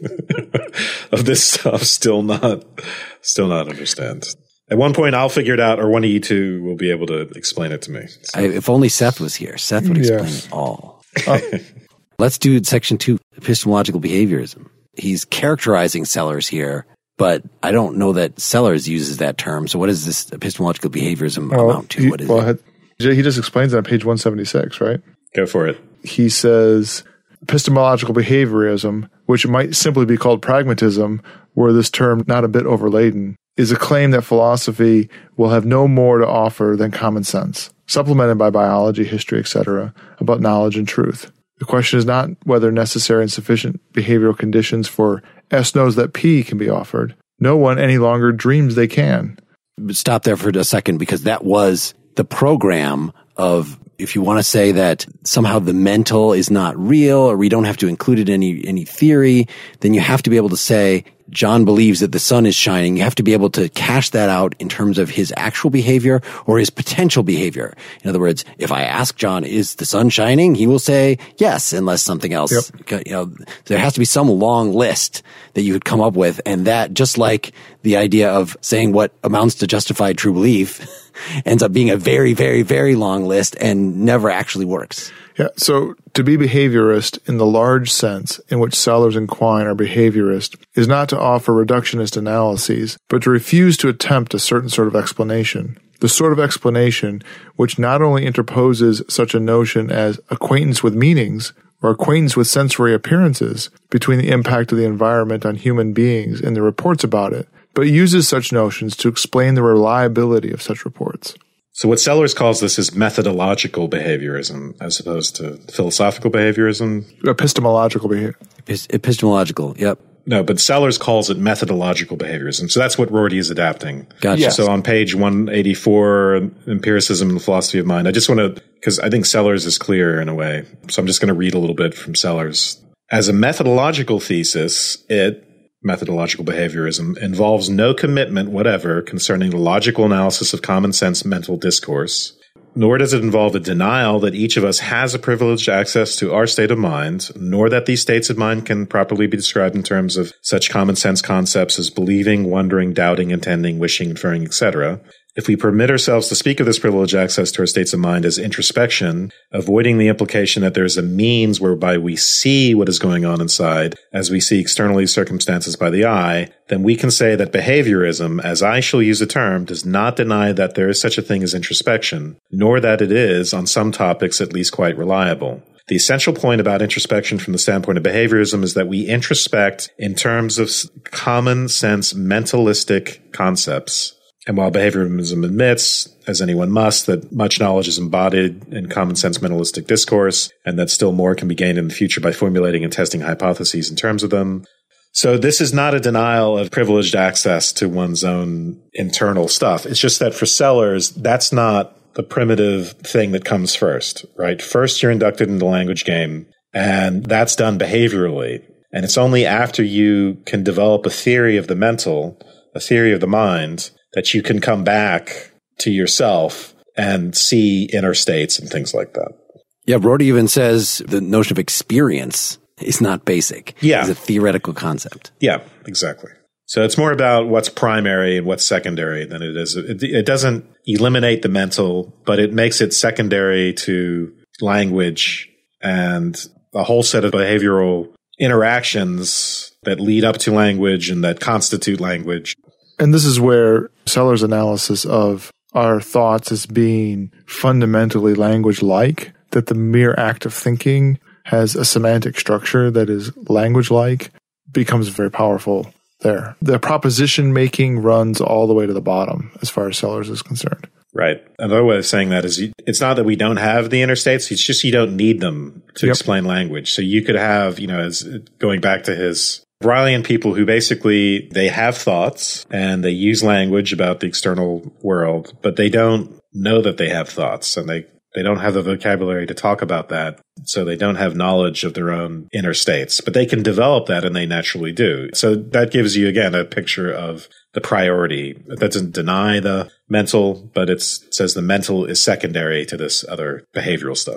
of this stuff, still not, still not understand. At one point, I'll figure it out, or one of you two will be able to explain it to me. So. I, if only Seth was here, Seth would explain Yes. it all. Uh, Let's do section two, epistemological behaviorism. He's characterizing Sellers here, but I don't know that Sellers uses that term. So what does this epistemological behaviorism well, amount to? he, What is well, it? He just explains that on page one seventy-six, right? Go for it. He says epistemological behaviorism, which might simply be called pragmatism, were this term not a bit overladen, is a claim that philosophy will have no more to offer than common sense, supplemented by biology, history, et cetera, about knowledge and truth. The question is not whether necessary and sufficient behavioral conditions for S knows that P can be offered. No one any longer dreams they can. Stop there for a second, because that was the program of, if you want to say that somehow the mental is not real, or we don't have to include it in any, any theory, then you have to be able to say, John believes that the sun is shining. You have to be able to cash that out in terms of his actual behavior or his potential behavior. In other words, if I ask John, is the sun shining? He will say yes, unless something else, Yep. you know, there has to be some long list that you could come up with. And that, just like the idea of saying what amounts to justified true belief, ends up being a very, very, very long list and never actually works. Yeah, so to be behaviorist in the large sense in which Sellers and Quine are behaviorist is not to offer reductionist analyses, but to refuse to attempt a certain sort of explanation. The sort of explanation which not only interposes such a notion as acquaintance with meanings or acquaintance with sensory appearances between the impact of the environment on human beings and the reports about it, but uses such notions to explain the reliability of such reports. So what Sellers calls this is methodological behaviorism as opposed to philosophical behaviorism. Epistemological behavior. Epis- epistemological, yep. No, but Sellers calls it methodological behaviorism. So that's what Rorty is adapting. Gotcha. Yes. So on page one eighty-four, Empiricism and the Philosophy of Mind, I just want to, because I think Sellers is clear in a way. So I'm just going to read a little bit from Sellers. As a methodological thesis, it, methodological behaviorism, involves no commitment whatever concerning the logical analysis of common sense mental discourse, nor does it involve a denial that each of us has a privileged access to our state of mind, nor that these states of mind can properly be described in terms of such common sense concepts as believing, wondering, doubting, intending, wishing, inferring, et cetera. If we permit ourselves to speak of this privileged access to our states of mind as introspection, avoiding the implication that there is a means whereby we see what is going on inside as we see externally circumstances by the eye, then we can say that behaviorism, as I shall use the term, does not deny that there is such a thing as introspection, nor that it is, on some topics, at least quite reliable. The essential point about introspection from the standpoint of behaviorism is that we introspect in terms of common sense mentalistic concepts. And while behaviorism admits, as anyone must, that much knowledge is embodied in common sense mentalistic discourse, and that still more can be gained in the future by formulating and testing hypotheses in terms of them. So this is not a denial of privileged access to one's own internal stuff. It's just that for Sellers, that's not the primitive thing that comes first, right? First, you're inducted into the language game, and that's done behaviorally. And it's only after you can develop a theory of the mental, a theory of the mind, that you can come back to yourself and see inner states and things like that. Yeah, Rorty even says the notion of experience is not basic. Yeah. It's a theoretical concept. Yeah, exactly. So it's more about what's primary and what's secondary than it is. It, it doesn't eliminate the mental, but it makes it secondary to language and a whole set of behavioral interactions that lead up to language and that constitute language. And this is where Sellers' analysis of our thoughts as being fundamentally language-like, that the mere act of thinking has a semantic structure that is language-like, becomes very powerful there. The proposition making runs all the way to the bottom as far as Sellers is concerned. Right. Another way of saying that is you, it's not that we don't have the inner states. It's just you don't need them to Yep. explain language. So you could have, you know, as going back to his Brilliant people who basically, they have thoughts and they use language about the external world, but they don't know that they have thoughts and they, they don't have the vocabulary to talk about that. So they don't have knowledge of their own inner states, but they can develop that and they naturally do. So that gives you, again, a picture of the priority. That doesn't deny the mental, but it's, it says the mental is secondary to this other behavioral stuff.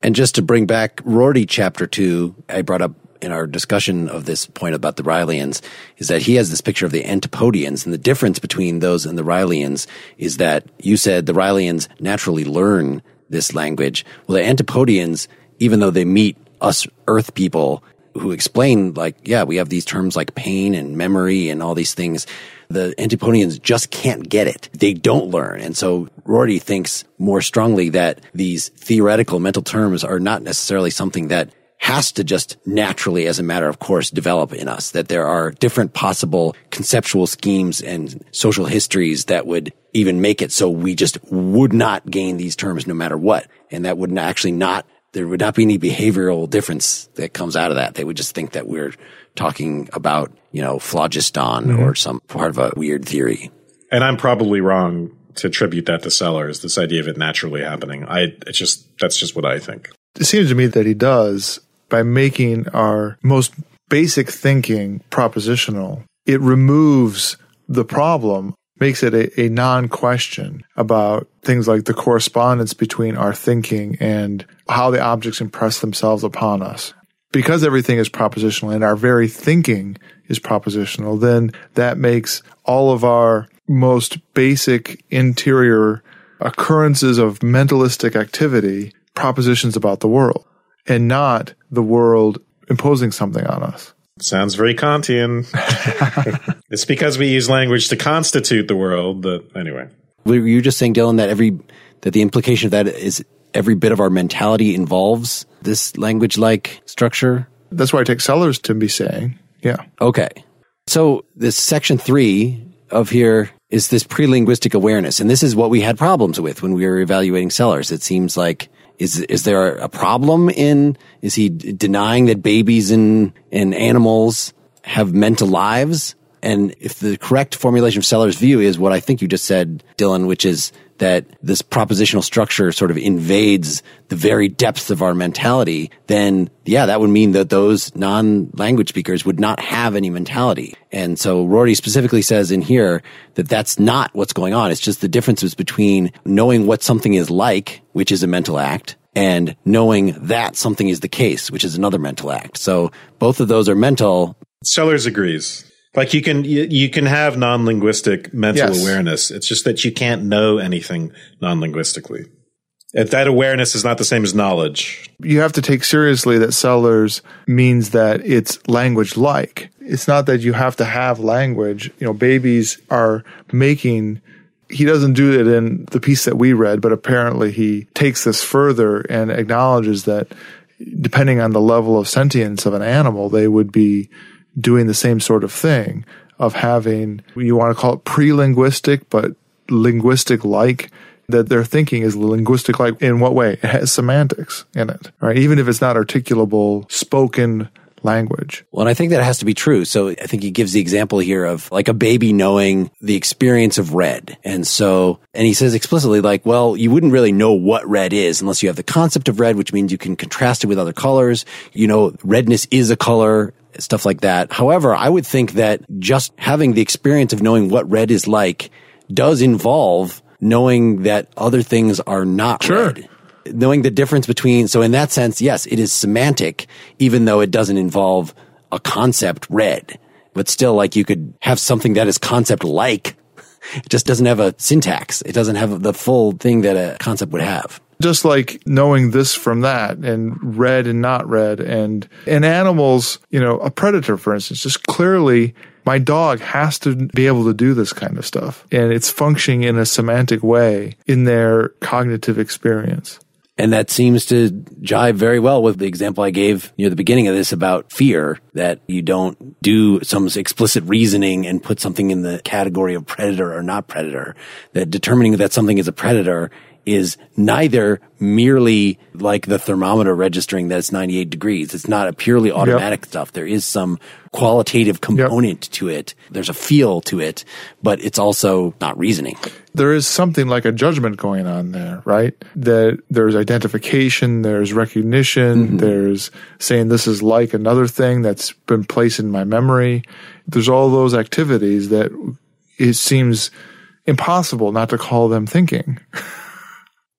And just to bring back Rorty chapter two, I brought up in our discussion of this point about the Rylians, is that he has this picture of the Antipodeans, and the difference between those and the Rylians is that you said the Rylians naturally learn this language. Well, the Antipodeans, even though they meet us Earth people who explain, like, yeah, we have these terms like pain and memory and all these things, the Antipodeans just can't get it. They don't learn. And so Rorty thinks more strongly that these theoretical mental terms are not necessarily something that has to just naturally, as a matter of course, develop in us, that there are different possible conceptual schemes and social histories that would even make it so we just would not gain these terms no matter what. And that would actually not, there would not be any behavioral difference that comes out of that. They would just think that we're talking about, you know, phlogiston mm-hmm. or some part of a weird theory. And I'm probably wrong to attribute that to Sellers, this idea of it naturally happening. I, it's just, that's just what I think. It seems to me that he does. By making our most basic thinking propositional, it removes the problem, makes it a, a non-question about things like the correspondence between our thinking and how the objects impress themselves upon us. Because everything is propositional and our very thinking is propositional, then that makes all of our most basic interior occurrences of mentalistic activity propositions about the world, and not the world imposing something on us. Sounds very Kantian. It's because we use language to constitute the world, but anyway. Were you just saying, Dylan, that every that the implication of that is every bit of our mentality involves this language-like structure? That's why I take Sellers to be saying, yeah. Okay. So this section three of here is this pre-linguistic awareness, and this is what we had problems with when we were evaluating Sellers. It seems like Is is there a problem in, is he denying that babies and, and animals have mental lives? And if the correct formulation of Sellers' view is what I think you just said, Dylan, which is that this propositional structure sort of invades the very depths of our mentality, then yeah, that would mean that those non-language speakers would not have any mentality. And so Rorty specifically says in here that that's not what's going on. It's just the differences between knowing what something is like, which is a mental act, and knowing that something is the case, which is another mental act. So both of those are mental. Sellers agrees. Like you can you, you can have non-linguistic mental yes. awareness. It's just that you can't know anything non-linguistically. That awareness is not the same as knowledge. You have to take seriously that Sellers means that it's language-like. It's not that you have to have language. You know, babies are making, he doesn't do it in the piece that we read, but apparently he takes this further and acknowledges that depending on the level of sentience of an animal, they would be doing the same sort of thing of having, you want to call it pre-linguistic, but linguistic-like, that their thinking is linguistic-like. In what way? It has semantics in it, right? Even if it's not articulable, spoken language. Well, and I think that has to be true. So I think he gives the example here of like a baby knowing the experience of red. And so, and he says explicitly like, well, you wouldn't really know what red is unless you have the concept of red, which means you can contrast it with other colors. You know, redness is a color, stuff like that. However, I would think that just having the experience of knowing what red is like does involve knowing that other things are not sure. red. Knowing the difference between, so in that sense, yes, it is semantic, even though it doesn't involve a concept red. But still, like, you could have something that is concept-like. It just doesn't have a syntax. It doesn't have the full thing that a concept would have. Just like knowing this from that, and red and not red, and in animals, you know, a predator, for instance, just clearly, my dog has to be able to do this kind of stuff, and it's functioning in a semantic way in their cognitive experience. And that seems to jive very well with the example I gave near the beginning of this about fear, that you don't do some explicit reasoning and put something in the category of predator or not predator. That determining that something is a predator is neither merely like the thermometer registering that it's ninety-eight degrees. It's not a purely automatic yep. stuff. There is some qualitative component yep. to it. There's a feel to it, but it's also not reasoning. There is something like a judgment going on there, right? That there's identification, there's recognition, mm-hmm. there's saying this is like another thing that's been placed in my memory. There's all those activities that it seems impossible not to call them thinking.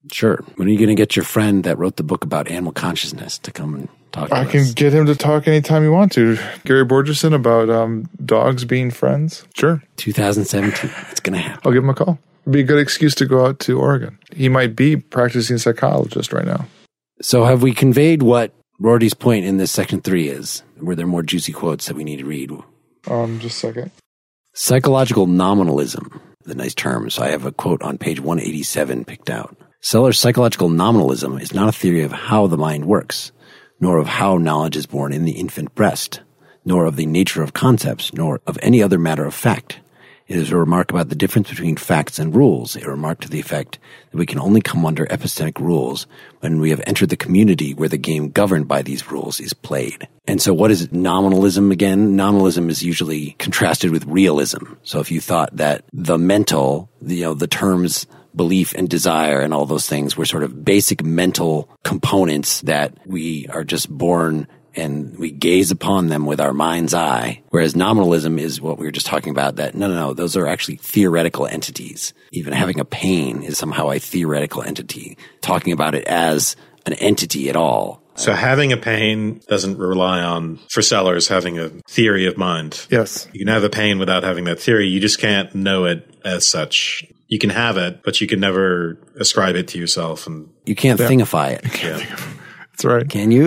Sure. When are you going to get your friend that wrote the book about animal consciousness to come and talk to I us? can get him to talk anytime you want to. Gary Borgerson about um, dogs being friends. Sure. twenty seventeen. It's going to happen. I'll give him a call. It'd be a good excuse to go out to Oregon. He might be practicing psychologist right now. So have we conveyed what Rorty's point in this section three is? Were there more juicy quotes that we need to read? Um, just a second. Psychological nominalism, the nice term. So I have a quote on page one eighty-seven picked out. Seller's psychological nominalism is not a theory of how the mind works, nor of how knowledge is born in the infant breast, nor of the nature of concepts, nor of any other matter of fact. It is a remark about the difference between facts and rules, a remark to the effect that we can only come under epistemic rules when we have entered the community where the game governed by these rules is played. And so what is nominalism again? Nominalism is usually contrasted with realism. So if you thought that the mental, you know, the terms belief and desire and all those things were sort of basic mental components that we are just born and we gaze upon them with our mind's eye. Whereas nominalism is what we were just talking about, that no, no, no, those are actually theoretical entities. Even having a pain is somehow a theoretical entity. Talking about it as an entity at all. So having a pain doesn't rely on, for Sellers, having a theory of mind. Yes. You can have a pain without having that theory. You just can't know it as such. You can have it, but you can never ascribe it to yourself. And you can't yeah. thingify it. Yeah. That's right. Can you?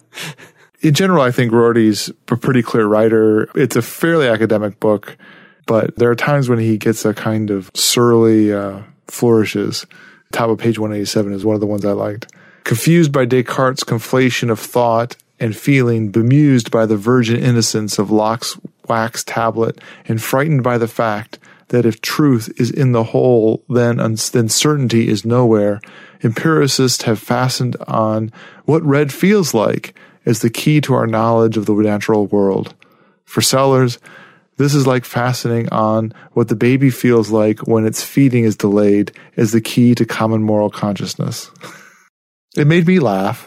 In general, I think Rorty's a pretty clear writer. It's a fairly academic book, but there are times when he gets a kind of surly uh, flourishes. Top of page one eighty-seven is one of the ones I liked. Confused by Descartes' conflation of thought and feeling, bemused by the virgin innocence of Locke's wax tablet, and frightened by the fact that if truth is in the whole, then, then certainty is nowhere, empiricists have fastened on what red feels like as the key to our knowledge of the natural world. For Sellers, this is like fastening on what the baby feels like when its feeding is delayed as the key to common moral consciousness. It made me laugh.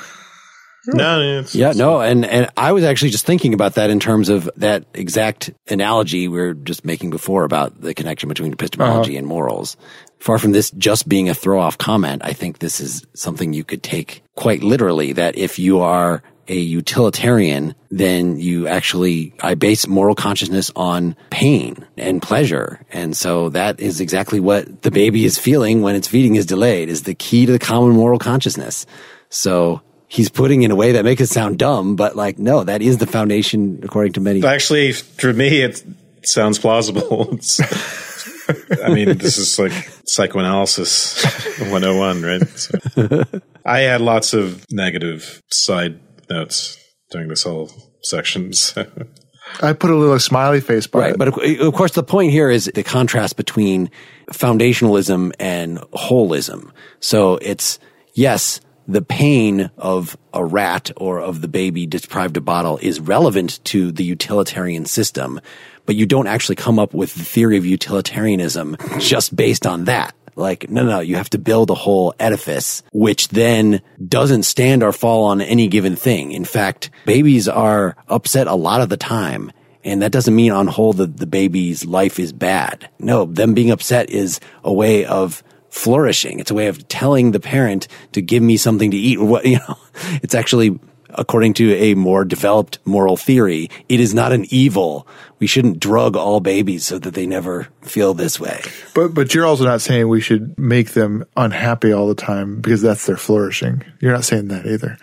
No, it's, yeah, no, and, and I was actually just thinking about that in terms of that exact analogy we were just making before about the connection between epistemology uh-huh. and morals. Far from this just being a throw-off comment, I think this is something you could take quite literally, that if you are a utilitarian, then you actually, I base moral consciousness on pain and pleasure. And so that is exactly what the baby is feeling when its feeding is delayed, is the key to the common moral consciousness. So he's putting in a way that makes it sound dumb, but like, no, that is the foundation according to many. Actually, for me, it sounds plausible. It's, I mean, this is like psychoanalysis one oh one, right? So, I had lots of negative side notes during this whole section. So. I put a little smiley face by right, it. But of, of course, the point here is the contrast between foundationalism and holism. So it's, yes, the pain of a rat or of the baby deprived of bottle is relevant to the utilitarian system, but you don't actually come up with the theory of utilitarianism just based on that. Like, no, no, you have to build a whole edifice, which then doesn't stand or fall on any given thing. In fact, babies are upset a lot of the time, and that doesn't mean on whole that the baby's life is bad. No, them being upset is a way of flourishing. It's a way of telling the parent to give me something to eat. What, you know, it's actually, according to a more developed moral theory, it is not an evil. We shouldn't drug all babies so that they never feel this way. But but you're also not saying we should make them unhappy all the time because that's their flourishing. You're not saying that either.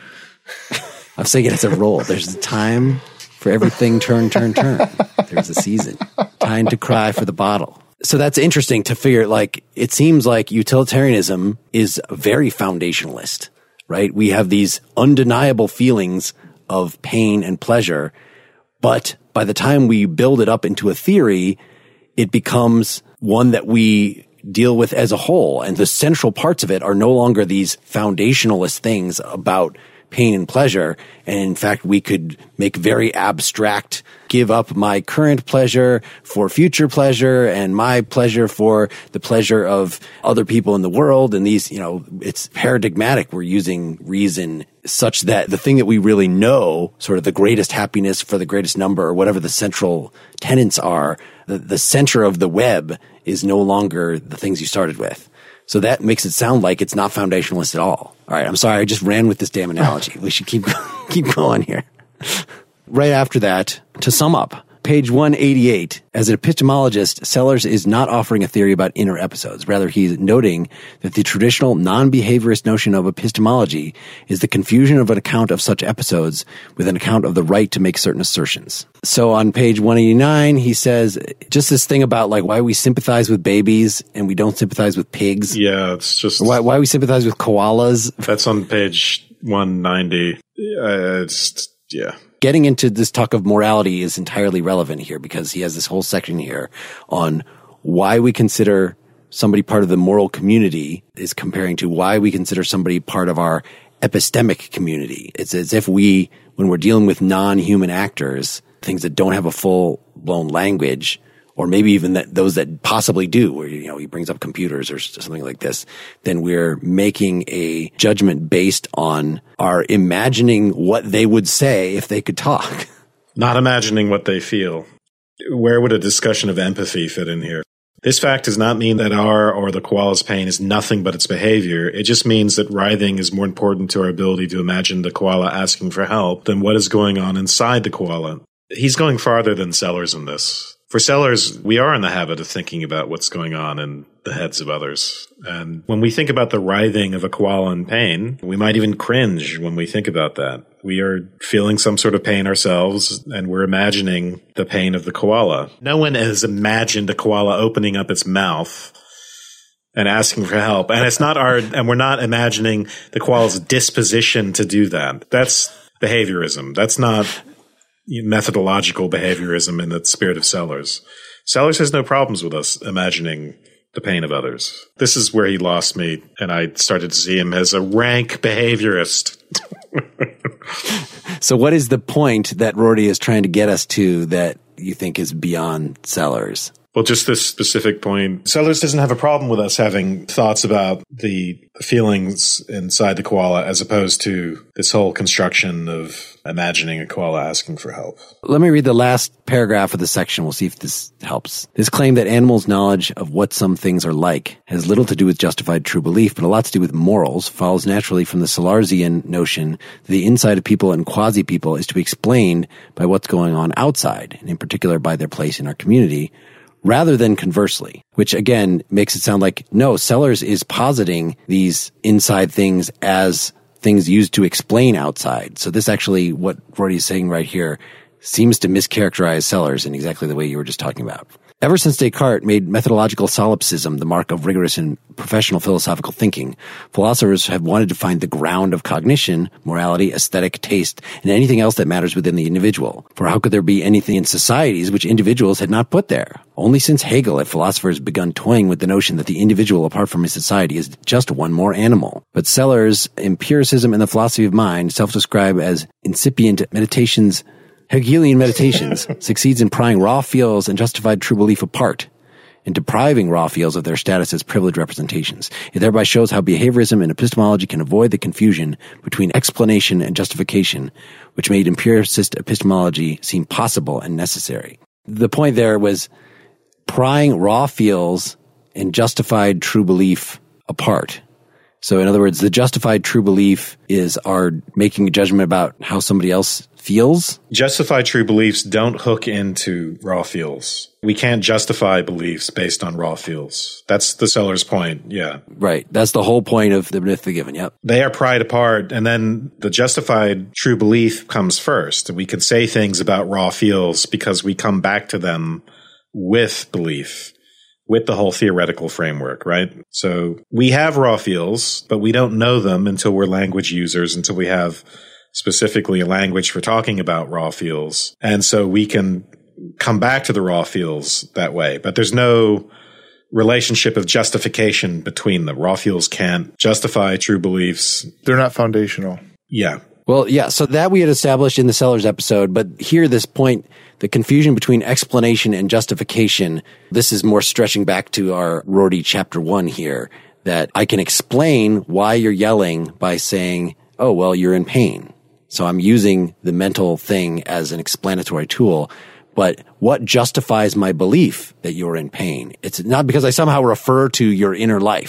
I'm saying it as a role. There's a time for everything, turn, turn, turn. There's a season. Time to cry for the bottle. So that's interesting to figure, like, it seems like utilitarianism is very foundationalist, right? We have these undeniable feelings of pain and pleasure, but by the time we build it up into a theory, it becomes one that we deal with as a whole. And the central parts of it are no longer these foundationalist things about pain and pleasure. And in fact, we could make very abstract, give up my current pleasure for future pleasure and my pleasure for the pleasure of other people in the world. And these, you know, it's paradigmatic. We're using reason such that the thing that we really know, sort of the greatest happiness for the greatest number, or whatever the central tenets are, the, the center of the web is no longer the things you started with. So that makes it sound like it's not foundationalist at all. All right, I'm sorry, I just ran with this damn analogy. We should keep keep going here. Right after that, to sum up, page one eighty-eight, as an epistemologist, Sellers is not offering a theory about inner episodes. Rather, he's noting that the traditional non-behaviorist notion of epistemology is the confusion of an account of such episodes with an account of the right to make certain assertions. So on page one eighty-nine, he says just this thing about like why we sympathize with babies and we don't sympathize with pigs. Yeah, it's just... Why, why we sympathize with koalas. That's on page one ninety. Uh, it's, yeah. Getting into this talk of morality is entirely relevant here because he has this whole section here on why we consider somebody part of the moral community is comparing to why we consider somebody part of our epistemic community. It's as if we, when we're dealing with non-human actors, things that don't have a full-blown language, or maybe even that those that possibly do, where, you know, he brings up computers or something like this, then we're making a judgment based on our imagining what they would say if they could talk. Not imagining what they feel. Where would a discussion of empathy fit in here? This fact does not mean that our or the koala's pain is nothing but its behavior. It just means that writhing is more important to our ability to imagine the koala asking for help than what is going on inside the koala. He's going farther than Sellers in this. For Sellers, we are in the habit of thinking about what's going on in the heads of others. And when we think about the writhing of a koala in pain, we might even cringe when we think about that. We are feeling some sort of pain ourselves, and we're imagining the pain of the koala. No one has imagined a koala opening up its mouth and asking for help. And it's not our, and we're not imagining the koala's disposition to do that. That's behaviorism. That's not methodological behaviorism in the spirit of Sellers. Sellers has no problems with us imagining the pain of others. This is where he lost me, and I started to see him as a rank behaviorist. So what is the point that Rorty is trying to get us to that you think is beyond Sellers? Well, just this specific point. Sellers doesn't have a problem with us having thoughts about the feelings inside the koala as opposed to this whole construction of imagining a koala asking for help. Let me read the last paragraph of the section. We'll see if this helps. This claim that animals' knowledge of what some things are like has little to do with justified true belief, but a lot to do with morals, follows naturally from the Sellarsian notion that the inside of people and quasi-people is to be explained by what's going on outside, and in particular by their place in our community, rather than conversely, which again makes it sound like, no, Sellers is positing these inside things as things used to explain outside. So this actually, what Rorty is saying right here, seems to mischaracterize Sellers in exactly the way you were just talking about. Ever since Descartes made methodological solipsism the mark of rigorous and professional philosophical thinking, philosophers have wanted to find the ground of cognition, morality, aesthetic, taste, and anything else that matters within the individual. For how could there be anything in societies which individuals had not put there? Only since Hegel have philosophers begun toying with the notion that the individual apart from his society is just one more animal. But Sellers' empiricism and the philosophy of mind, self-described as incipient meditations, Hegelian meditations, succeeds in prying raw feels and justified true belief apart, and depriving raw feels of their status as privileged representations. It thereby shows how behaviorism and epistemology can avoid the confusion between explanation and justification, which made empiricist epistemology seem possible and necessary. The point there was prying raw feels and justified true belief apart. So in other words, the justified true belief is our making a judgment about how somebody else feels. Justified true beliefs don't hook into raw feels. We can't justify beliefs based on raw feels. That's the Sellers' point, yeah. Right. That's the whole point of the myth of given, yep. They are pried apart, and then the justified true belief comes first. We can say things about raw feels because we come back to them with belief, with the whole theoretical framework, right? So we have raw feels, but we don't know them until we're language users, until we have specifically a language for talking about raw feels. And so we can come back to the raw feels that way. But there's no relationship of justification between them. Raw feels can't justify true beliefs. They're not foundational. Yeah. Well, yeah, so that we had established in the Sellers episode, but here, this point, the confusion between explanation and justification, this is more stretching back to our Rorty chapter one here, that I can explain why you're yelling by saying, oh, well, you're in pain. So I'm using the mental thing as an explanatory tool. But what justifies my belief that you're in pain? It's not because I somehow refer to your inner life.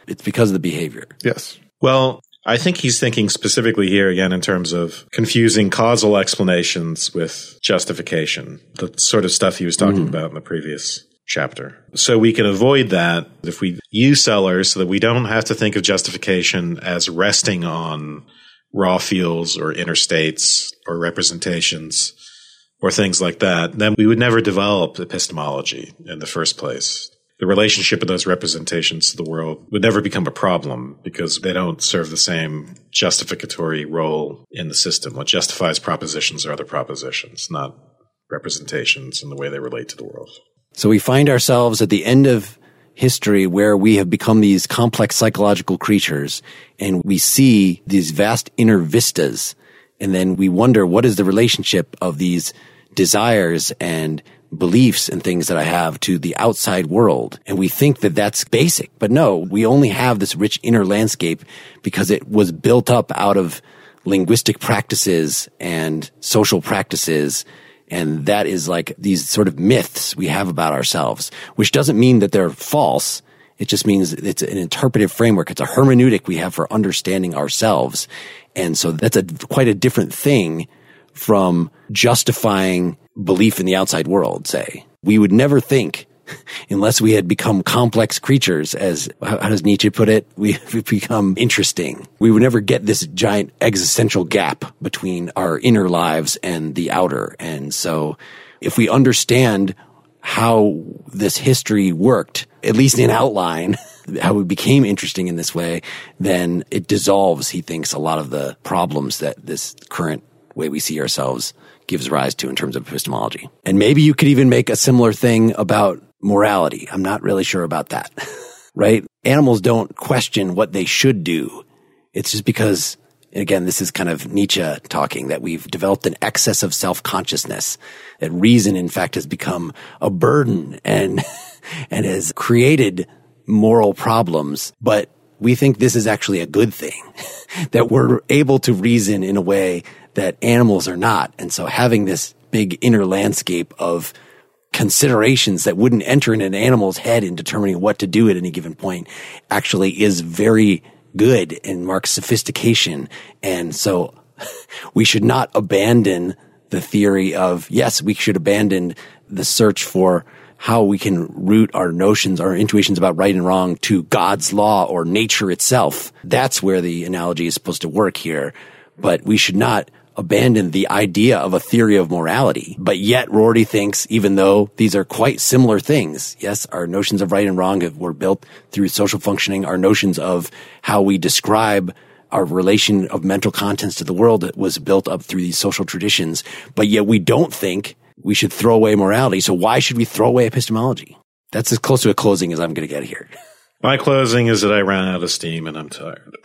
It's because of the behavior. Yes. Well, I think he's thinking specifically here again in terms of confusing causal explanations with justification, the sort of stuff he was talking mm. about in the previous chapter. So we can avoid that if we use Sellars so that we don't have to think of justification as resting on raw fields or interstates or representations or things like that, then we would never develop epistemology in the first place. The relationship of those representations to the world would never become a problem because they don't serve the same justificatory role in the system. What justifies propositions are other propositions, not representations in the way they relate to the world. So we find ourselves at the end of history where we have become these complex psychological creatures and we see these vast inner vistas. And then we wonder, what is the relationship of these desires and beliefs and things that I have to the outside world? And we think that that's basic, but no, we only have this rich inner landscape because it was built up out of linguistic practices and social practices. And that is like these sort of myths we have about ourselves, which doesn't mean that they're false. It just means it's an interpretive framework. It's a hermeneutic we have for understanding ourselves. And so that's a quite a different thing from justifying belief in the outside world, say. We would never think, unless we had become complex creatures, as, how does Nietzsche put it? We've become interesting. We would never get this giant existential gap between our inner lives and the outer. And so if we understand how this history worked, at least in outline, how we became interesting in this way, then it dissolves, he thinks, a lot of the problems that this current way we see ourselves gives rise to in terms of epistemology. And maybe you could even make a similar thing about morality. I'm not really sure about that, right? Animals don't question what they should do. It's just because, again, this is kind of Nietzsche talking, that we've developed an excess of self-consciousness, that reason, in fact, has become a burden and, and has created moral problems. But we think this is actually a good thing, that we're able to reason in a way that animals are not. And so having this big inner landscape of considerations that wouldn't enter in an animal's head in determining what to do at any given point actually is very good and marks sophistication. And so we should not abandon the theory of, yes, we should abandon the search for how we can root our notions, our intuitions about right and wrong to God's law or nature itself. That's where the analogy is supposed to work here. But we should not abandon the idea of a theory of morality. But yet Rorty thinks, even though these are quite similar things, yes, our notions of right and wrong have, were built through social functioning. Our notions of how we describe our relation of mental contents to the world was built up through these social traditions. But yet we don't think we should throw away morality. So why should we throw away epistemology? That's as close to a closing as I'm going to get here. My closing is that I ran out of steam and I'm tired.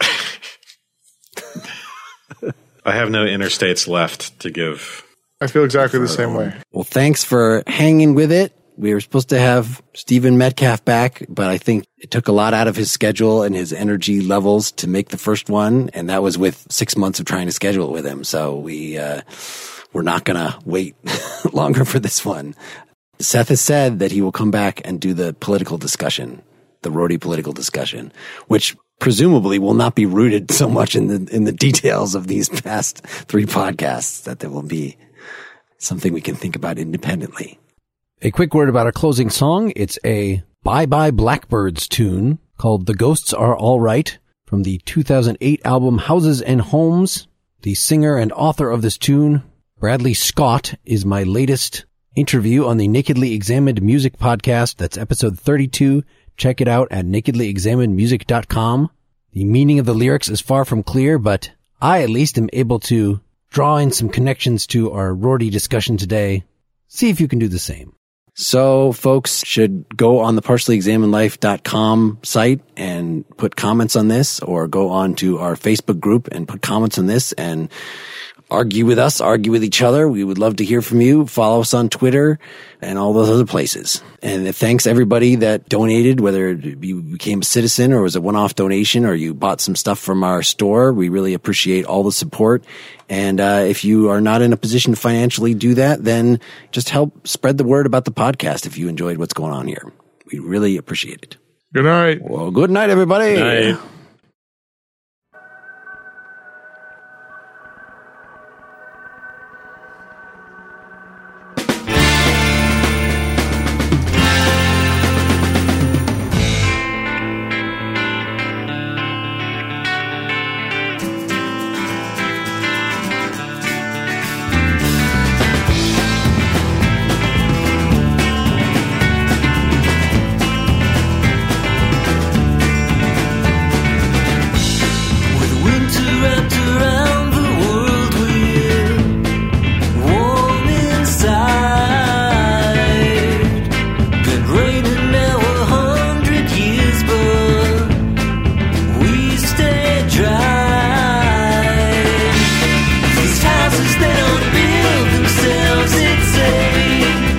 I have no interstates left to give. I feel exactly the same way. Well, thanks for hanging with it. We were supposed to have Stephen Metcalf back, but I think it took a lot out of his schedule and his energy levels to make the first one. And that was with six months of trying to schedule it with him. So we, uh, we're not going to wait longer for this one. Seth has said that he will come back and do the political discussion, the Rorty political discussion, which presumably will not be rooted so much in the in the details of these past three podcasts, that there will be something we can think about independently. A quick word about our closing song. It's a Bye Bye Blackbirds tune called The Ghosts Are All Right from the two thousand eight album Houses and Homes. The singer and author of this tune, Bradley Scott, is my latest interview on the Nakedly Examined Music podcast. That's episode thirty-two. Check it out at nakedly examined music dot com. The meaning of the lyrics is far from clear, but I at least am able to draw in some connections to our Rorty discussion today. See if you can do the same. So folks should go on the partially examined life dot com site and put comments on this, or go on to our Facebook group and put comments on this and argue with us, argue with each other. We would love to hear from you. Follow us on Twitter and all those other places. And thanks everybody that donated, whether you became a citizen or was a one-off donation or you bought some stuff from our store. We really appreciate all the support. And uh, if you are not in a position to financially do that, then just help spread the word about the podcast if you enjoyed what's going on here. We really appreciate it. Good night. Well, good night, everybody. Good night.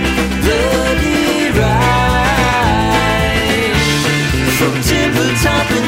From Timber Top